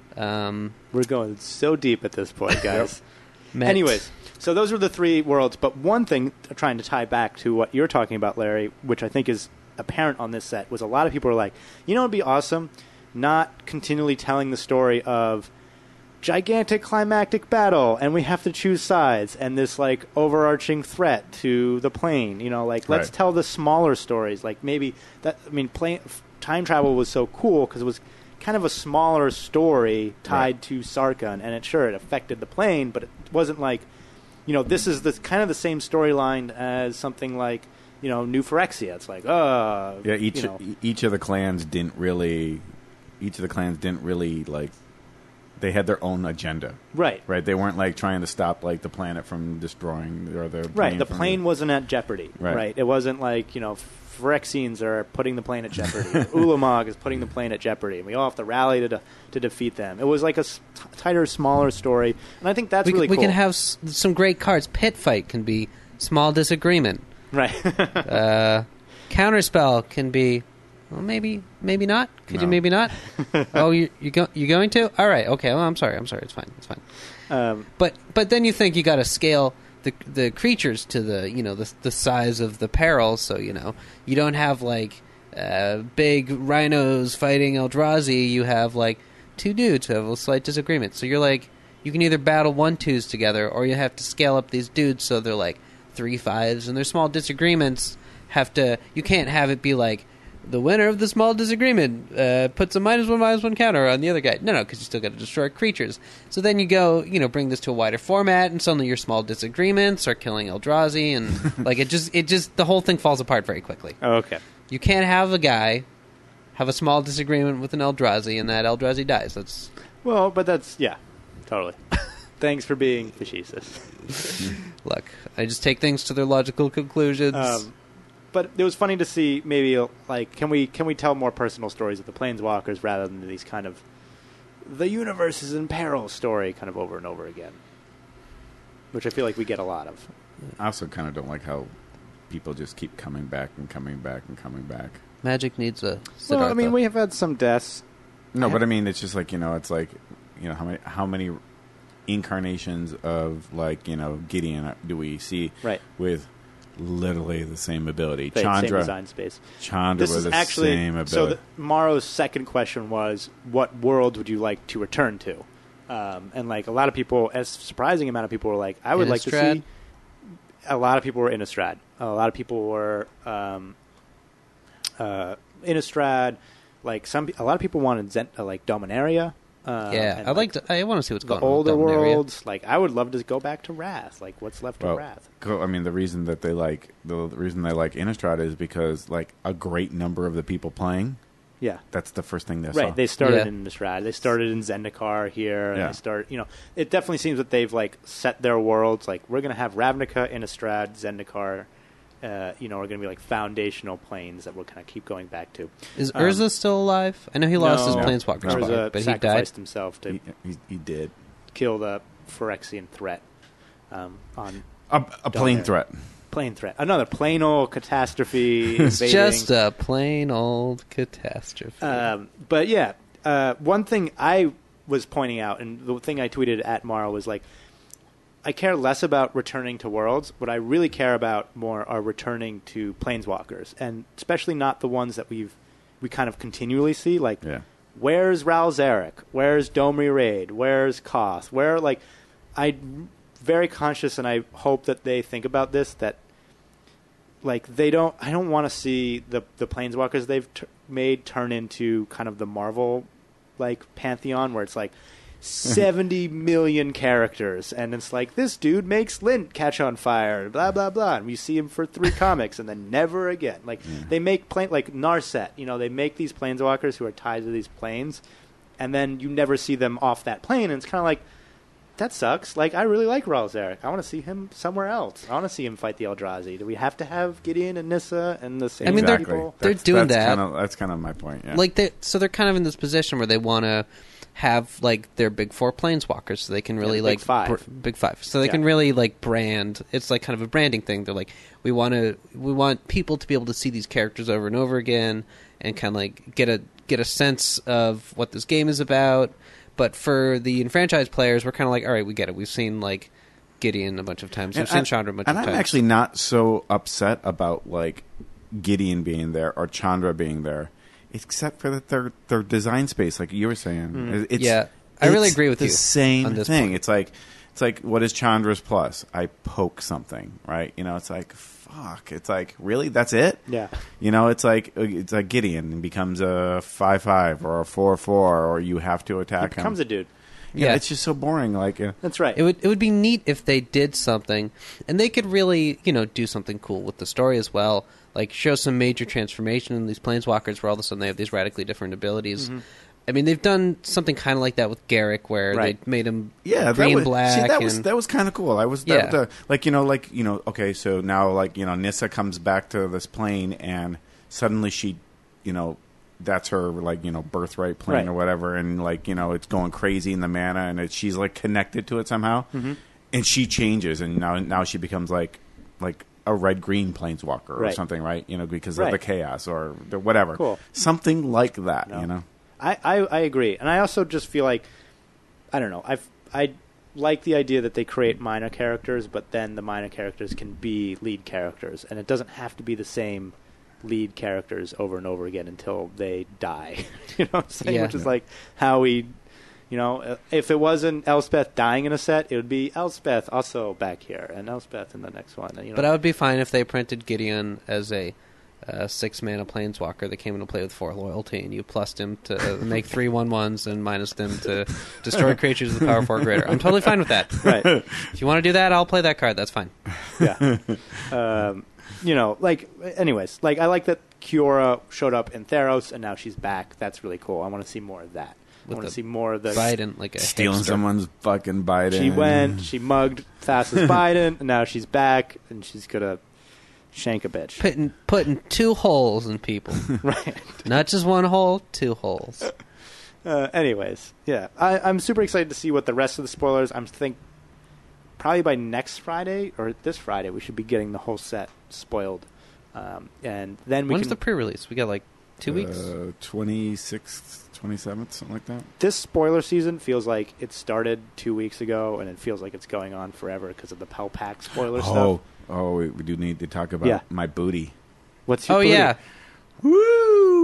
Um, We're going so deep at this point, guys. met- Anyways, so those were the three worlds. But one thing, trying to tie back to what you're talking about, Larry, which I think is apparent on this set, was a lot of people were like, you know, it'd be awesome, not continually telling the story of gigantic climactic battle, and we have to choose sides, and this like overarching threat to the plane. You know, like let's Right. tell the smaller stories. Like maybe that. I mean, plane time travel was so cool because it was kind of a smaller story tied Right. to Sarkon, and it sure it affected the plane, but it wasn't like, you know, this is the kind of the same storyline as something like, you know, New Phyrexia. It's like, uh, Yeah, each you know, e- each of the clans didn't really, each of the clans didn't really like. They had their own agenda, right, right? They weren't like trying to stop like the planet from destroying or the right. plane The from plane wasn't at jeopardy, Right. right. It wasn't like, you know, Phyrexians are putting the plane at jeopardy. Ulamog is putting the plane at jeopardy, and we all have to rally to de- to defeat them. It was like a s- t- tighter, smaller story, and I think that's we, really we cool. can have s- some great cards. Pit Fight can be small disagreement. right. Uh, Counterspell can be, well, maybe, maybe not. Could you No. maybe not? oh, you you go you going to? All right, okay. Well, I'm sorry. I'm sorry. It's fine. It's fine. um, But but then you think you got to scale the the creatures to the you know the the size of the peril. So you know you don't have like uh, big rhinos fighting Eldrazi. You have like two dudes who have a slight disagreement. So you're like you can either battle one twos together, or you have to scale up these dudes so they're like three fives, and their small disagreements have to. You can't have it be like. The winner of the small disagreement uh, puts a minus one, minus one counter on the other guy. No, no, because you still got to destroy creatures. So then you go, you know, bring this to a wider format, and suddenly your small disagreements are killing Eldrazi, and like it just, it just, the whole thing falls apart very quickly. oh, okay. You can't have a guy have a small disagreement with an Eldrazi, and that Eldrazi dies. That's Well, but that's yeah, totally. Thanks for being facetious. look. I just take things to their logical conclusions. Um, but it was funny to see maybe like can we can we tell more personal stories of the Planeswalkers rather than these kind of the universe is in peril story kind of over and over again, which I feel like we get a lot of. I also kind of don't like how people just keep coming back and coming back and coming back. Magic needs a Siddhartha. Well, I mean, we have had some deaths. No, I but have- I mean, it's just like you know, it's like you know, how many how many incarnations of like you know Gideon do we see Right. with literally the same ability? Same, same Chandra, design space. Chandra This with is the actually same ability. so. The, Maro's second question was, "What world would you like to return to?" Um, and like a lot of people, as surprising amount of people were like, "I would like to Innistrad? see." A lot of people were Innistrad. A lot of people were um, uh, Innistrad. Like some, a lot of people wanted Zent, uh, like Dominaria. Uh, yeah, and, I'd like to. I want to see what's the going on. older with Dominaria. worlds. Like, I would love to go back to Wrath. Like, what's left Well, of Wrath? co- I mean, the reason that they like the, the reason they like Innistrad is because like a great number of the people playing. Yeah. That's the first thing they Right, saw. they started Yeah. in Innistrad. They started in Zendikar here, and Yeah. they start. You know, it definitely seems that they've like set their worlds. Like, we're going to have Ravnica, Innistrad, Zendikar. Uh, you know, are going to be like foundational planes that we'll kind of keep going back to. Is Um, Urza still alive? I know he lost his No. planeswalker No. spot, Urza but he sacrificed died. himself to he, he, he did kill the Phyrexian threat um, on a, a plane Dominaria. threat. plane threat. Another plain old catastrophe. It's invading. just a plain old catastrophe. Um, but yeah, uh, one thing I was pointing out, and the thing I tweeted at Marl was like, I care less about returning to worlds. What I really care about more are returning to planeswalkers, and especially not the ones that we've we kind of continually see. Like, Yeah. where's Ral Zarek? Where's Domri Raid? Where's Koth? Where, like, I'm very conscious, and I hope that they think about this, that like they don't I don't want to see the the planeswalkers they've t- made turn into kind of the Marvel like pantheon where it's like seventy million characters and it's like this dude makes Lint catch on fire, blah blah blah, and we see him for three comics and then never again. Like Yeah. they make plane like Narset, you know, they make these planeswalkers who are tied to these planes and then you never see them off that plane, and it's kind of like, that sucks. Like, I really like Ral Zarek. I want to see him somewhere else. I want to see him fight the Eldrazi. Do we have to have Gideon and Nissa and the same I mean, they're- people? they're That's- doing that's that. Kinda, that's kind of my point. Yeah. Like they, so they're kind of in this position where they want to have like their big four planeswalkers, so they can really the big like five. br- big five, so they Yeah. can really like brand. It's like kind of a branding thing. They're like, we want to, we want people to be able to see these characters over and over again, and kind of like get a get a sense of what this game is about. But for the enfranchised players, we're kind of like, all right, we get it. We've seen like Gideon a bunch of times. We've And seen I- Chandra a bunch and of I'm times. actually not so upset about like Gideon being there or Chandra being there, except for that their their design space, like you were saying. Mm. It's, Yeah, I really it's agree with the you same on this thing. point. It's like it's like what is Chandra's plus? I poke something, right? You know, it's like fuck. It's like really that's it. Yeah. You know, it's like it's like Gideon becomes a five five or a four four, or you have to He attack him. becomes a dude. Yeah, Yeah. it's just so boring. Like, uh, That's right. It would it would be neat if they did something, and they could really, you know, do something cool with the story as well. Like show some major transformation in these planeswalkers, where all of a sudden they have these radically different abilities. Mhm. I mean, they've done something kind of like that with Garrick, where Right. they made him yeah, green that was, black. See, that was and- that was kind of cool. I was that, Yeah. the- like you know, like you know, okay, so now like you know, Nissa comes back to this plane, and suddenly she, you know, that's her like you know birthright plane Right. or whatever, and like you know, it's going crazy in the mana, and it, she's like connected to it somehow, Mhm. and she changes, and now now she becomes like like a red green planeswalker or Right. something, right? You know, because Right. of the chaos or the whatever, Cool. something like that. No. You know. I, I, I agree. And I also just feel like, I don't know, I've, I like the idea that they create minor characters, but then the minor characters can be lead characters. And it doesn't have to be the same lead characters over and over again until they die. You know what I'm saying? Yeah. Which is like how we, you know, uh, if it wasn't Elspeth dying in a set, it would be Elspeth also back here and Elspeth in the next one. You know? But I would be fine if they printed Gideon as a uh, six mana planeswalker that came into play with four loyalty, and you plussed him to make three one ones and minus them to destroy creatures with power four greater. I'm totally fine with that. Right. If you want to do that, I'll play that card. That's fine. Yeah. um, you know, like, anyways, like, I like that Kiora showed up in Theros and now she's back. That's really cool. I want to see more of that. I With want to the see more of the. Biden, like a Stealing hipster. someone's fucking Biden. She went, she mugged Thassa's Biden, and now she's back and she's going to shank a bitch. Putting, putting two holes in people. Right. Not just one hole, two holes. Uh, anyways, yeah. I, I'm super excited to see what the rest of the spoilers. I'm think probably by next Friday or this Friday we should be getting the whole set spoiled. Um, and then we When's can. the pre-release? We got like two weeks? Uh, twenty-sixth, twenty-seventh, something like that. This spoiler season feels like it started two weeks ago, and it feels like it's going on forever because of the Pel Pack spoiler Oh, stuff. oh, we, we do need to talk about Yeah. my booty. What's your Oh, booty? yeah. Woo!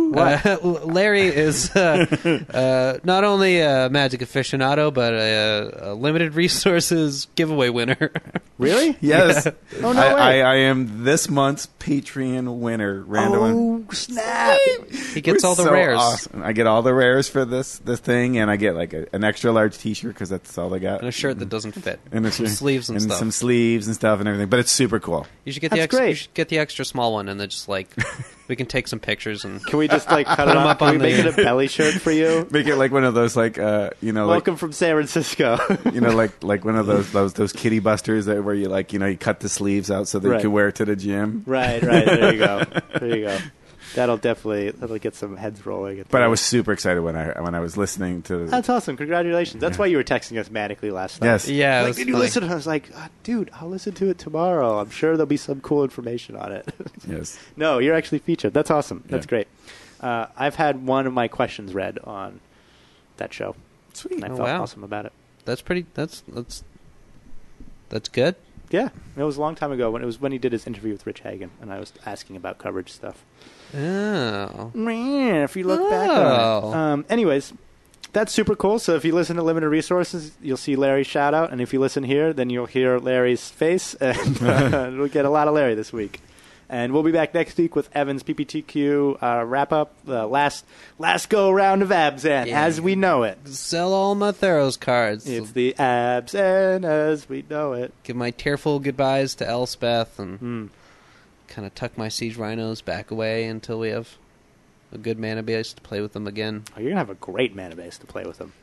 Uh, Larry is uh, uh, not only a Magic aficionado, but a, a limited resources giveaway winner. Really? Yes. Oh, no I, way. I, I am this month's Patreon winner. Random. Oh, snap. He gets We're all the so rares. Awesome. I get all the rares for this this thing, and I get like a, an extra large T-shirt because that's all they got. And a shirt that doesn't fit. And a some shirt- sleeves and, and stuff. some sleeves and stuff and everything. But it's super cool. You should get the That's extra. great. You should get the extra small one, and then just like we can take some pictures and. Can we just like cut it Put 'em on? up Can on we make the- it a belly shirt for you? Make it like one of those like uh you know like Welcome from San Francisco. you know like like one of those those those kitty busters that where you like you know you cut the sleeves out so that Right. you can wear it to the gym. Right, right. There you go. There you go. That'll definitely that'll get some heads rolling. But I was super excited when I when I was listening to. That's awesome. Congratulations. That's why you were texting us manically last night. Yes. Yeah, it Like, was did you funny. listen? I was like, "Ah, dude, I'll listen to it tomorrow. I'm sure there'll be some cool information on it. Yes. No, you're actually featured. That's awesome. That's Yeah. great. Uh, I've had one of my questions read on that show, Sweet. and I Oh, felt wow. awesome about it. That's pretty. That's that's that's good. Yeah, it was a long time ago when it was when he did his interview with Rich Hagan, and I was asking about coverage stuff. Oh. Man, if you look back on Oh. it. Um, anyways, that's super cool. So if you listen to Limited Resources, you'll see Larry's shout out, and if you listen here, then you'll hear Larry's face, and uh, we'll get a lot of Larry this week. And we'll be back next week with Evan's P P T Q uh, wrap up, the last last go round of Abzan Yeah. as we know it. Sell all my Theros cards. It's the Abzan as we know it. Give my tearful goodbyes to Elspeth and Mm. kind of tuck my Siege Rhinos back away until we have a good mana base to play with them again. Oh, you're gonna have a great mana base to play with them.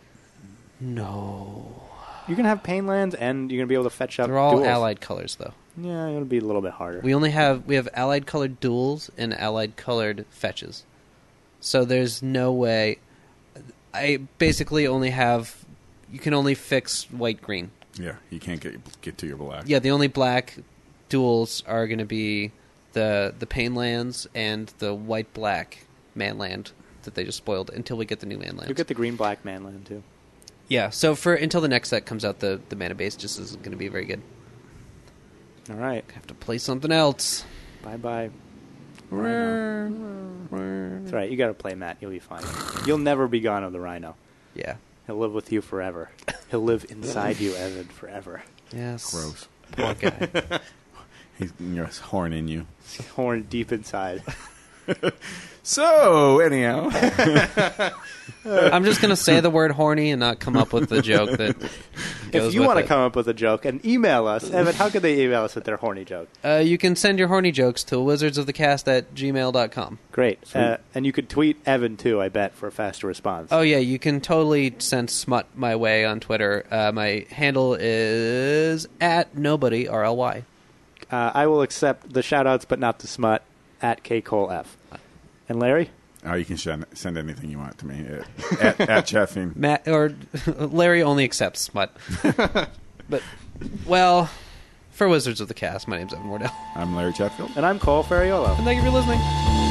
No. You're gonna have pain lands, and you're gonna be able to fetch up. They're all duels. allied colors, though. Yeah, it'll be a little bit harder. We only have we have allied colored duels and allied colored fetches. So there's no way. I basically only have. You can only fix white green. Yeah, you can't get get to your black. Yeah, the only black duels are going to be the the pain lands and the white black man land that they just spoiled until we get the new man lands. You'll get the green black man land too. Yeah, so for until the next set comes out, the the mana base just isn't going to be very good. All right. Have to play something else. Bye bye. That's right. You got to play Matt. You'll be fine. You'll never be gone of the Rhino. Yeah. He'll live with you forever. He'll live inside you, Evan, forever. Yes. Gross. Poor guy. He's your horn in you. Horn deep inside. So anyhow, I'm just going to say the word horny and not come up with the joke that goes If you with want to it. come up with a joke and email us, Evan, how could they email us with their horny joke? Uh, you can send your horny jokes to wizardsofthecast at gmail dot com. Great. Uh, and you could tweet Evan, too, I bet, for a faster response. Oh, yeah, you can totally send smut my way on Twitter. Uh, my handle is at nobody, R L Y. Uh, I will accept the shout-outs, but not the smut, at K Cole F. And Larry? oh, you can send, send anything you want to me at, at, at Cheffing. Matt or Larry only accepts smut. But, well, for Wizards of the Cast, my name's Evan Wardell. I'm Larry Chatfield. And I'm Cole Ferriolo. And thank you for listening.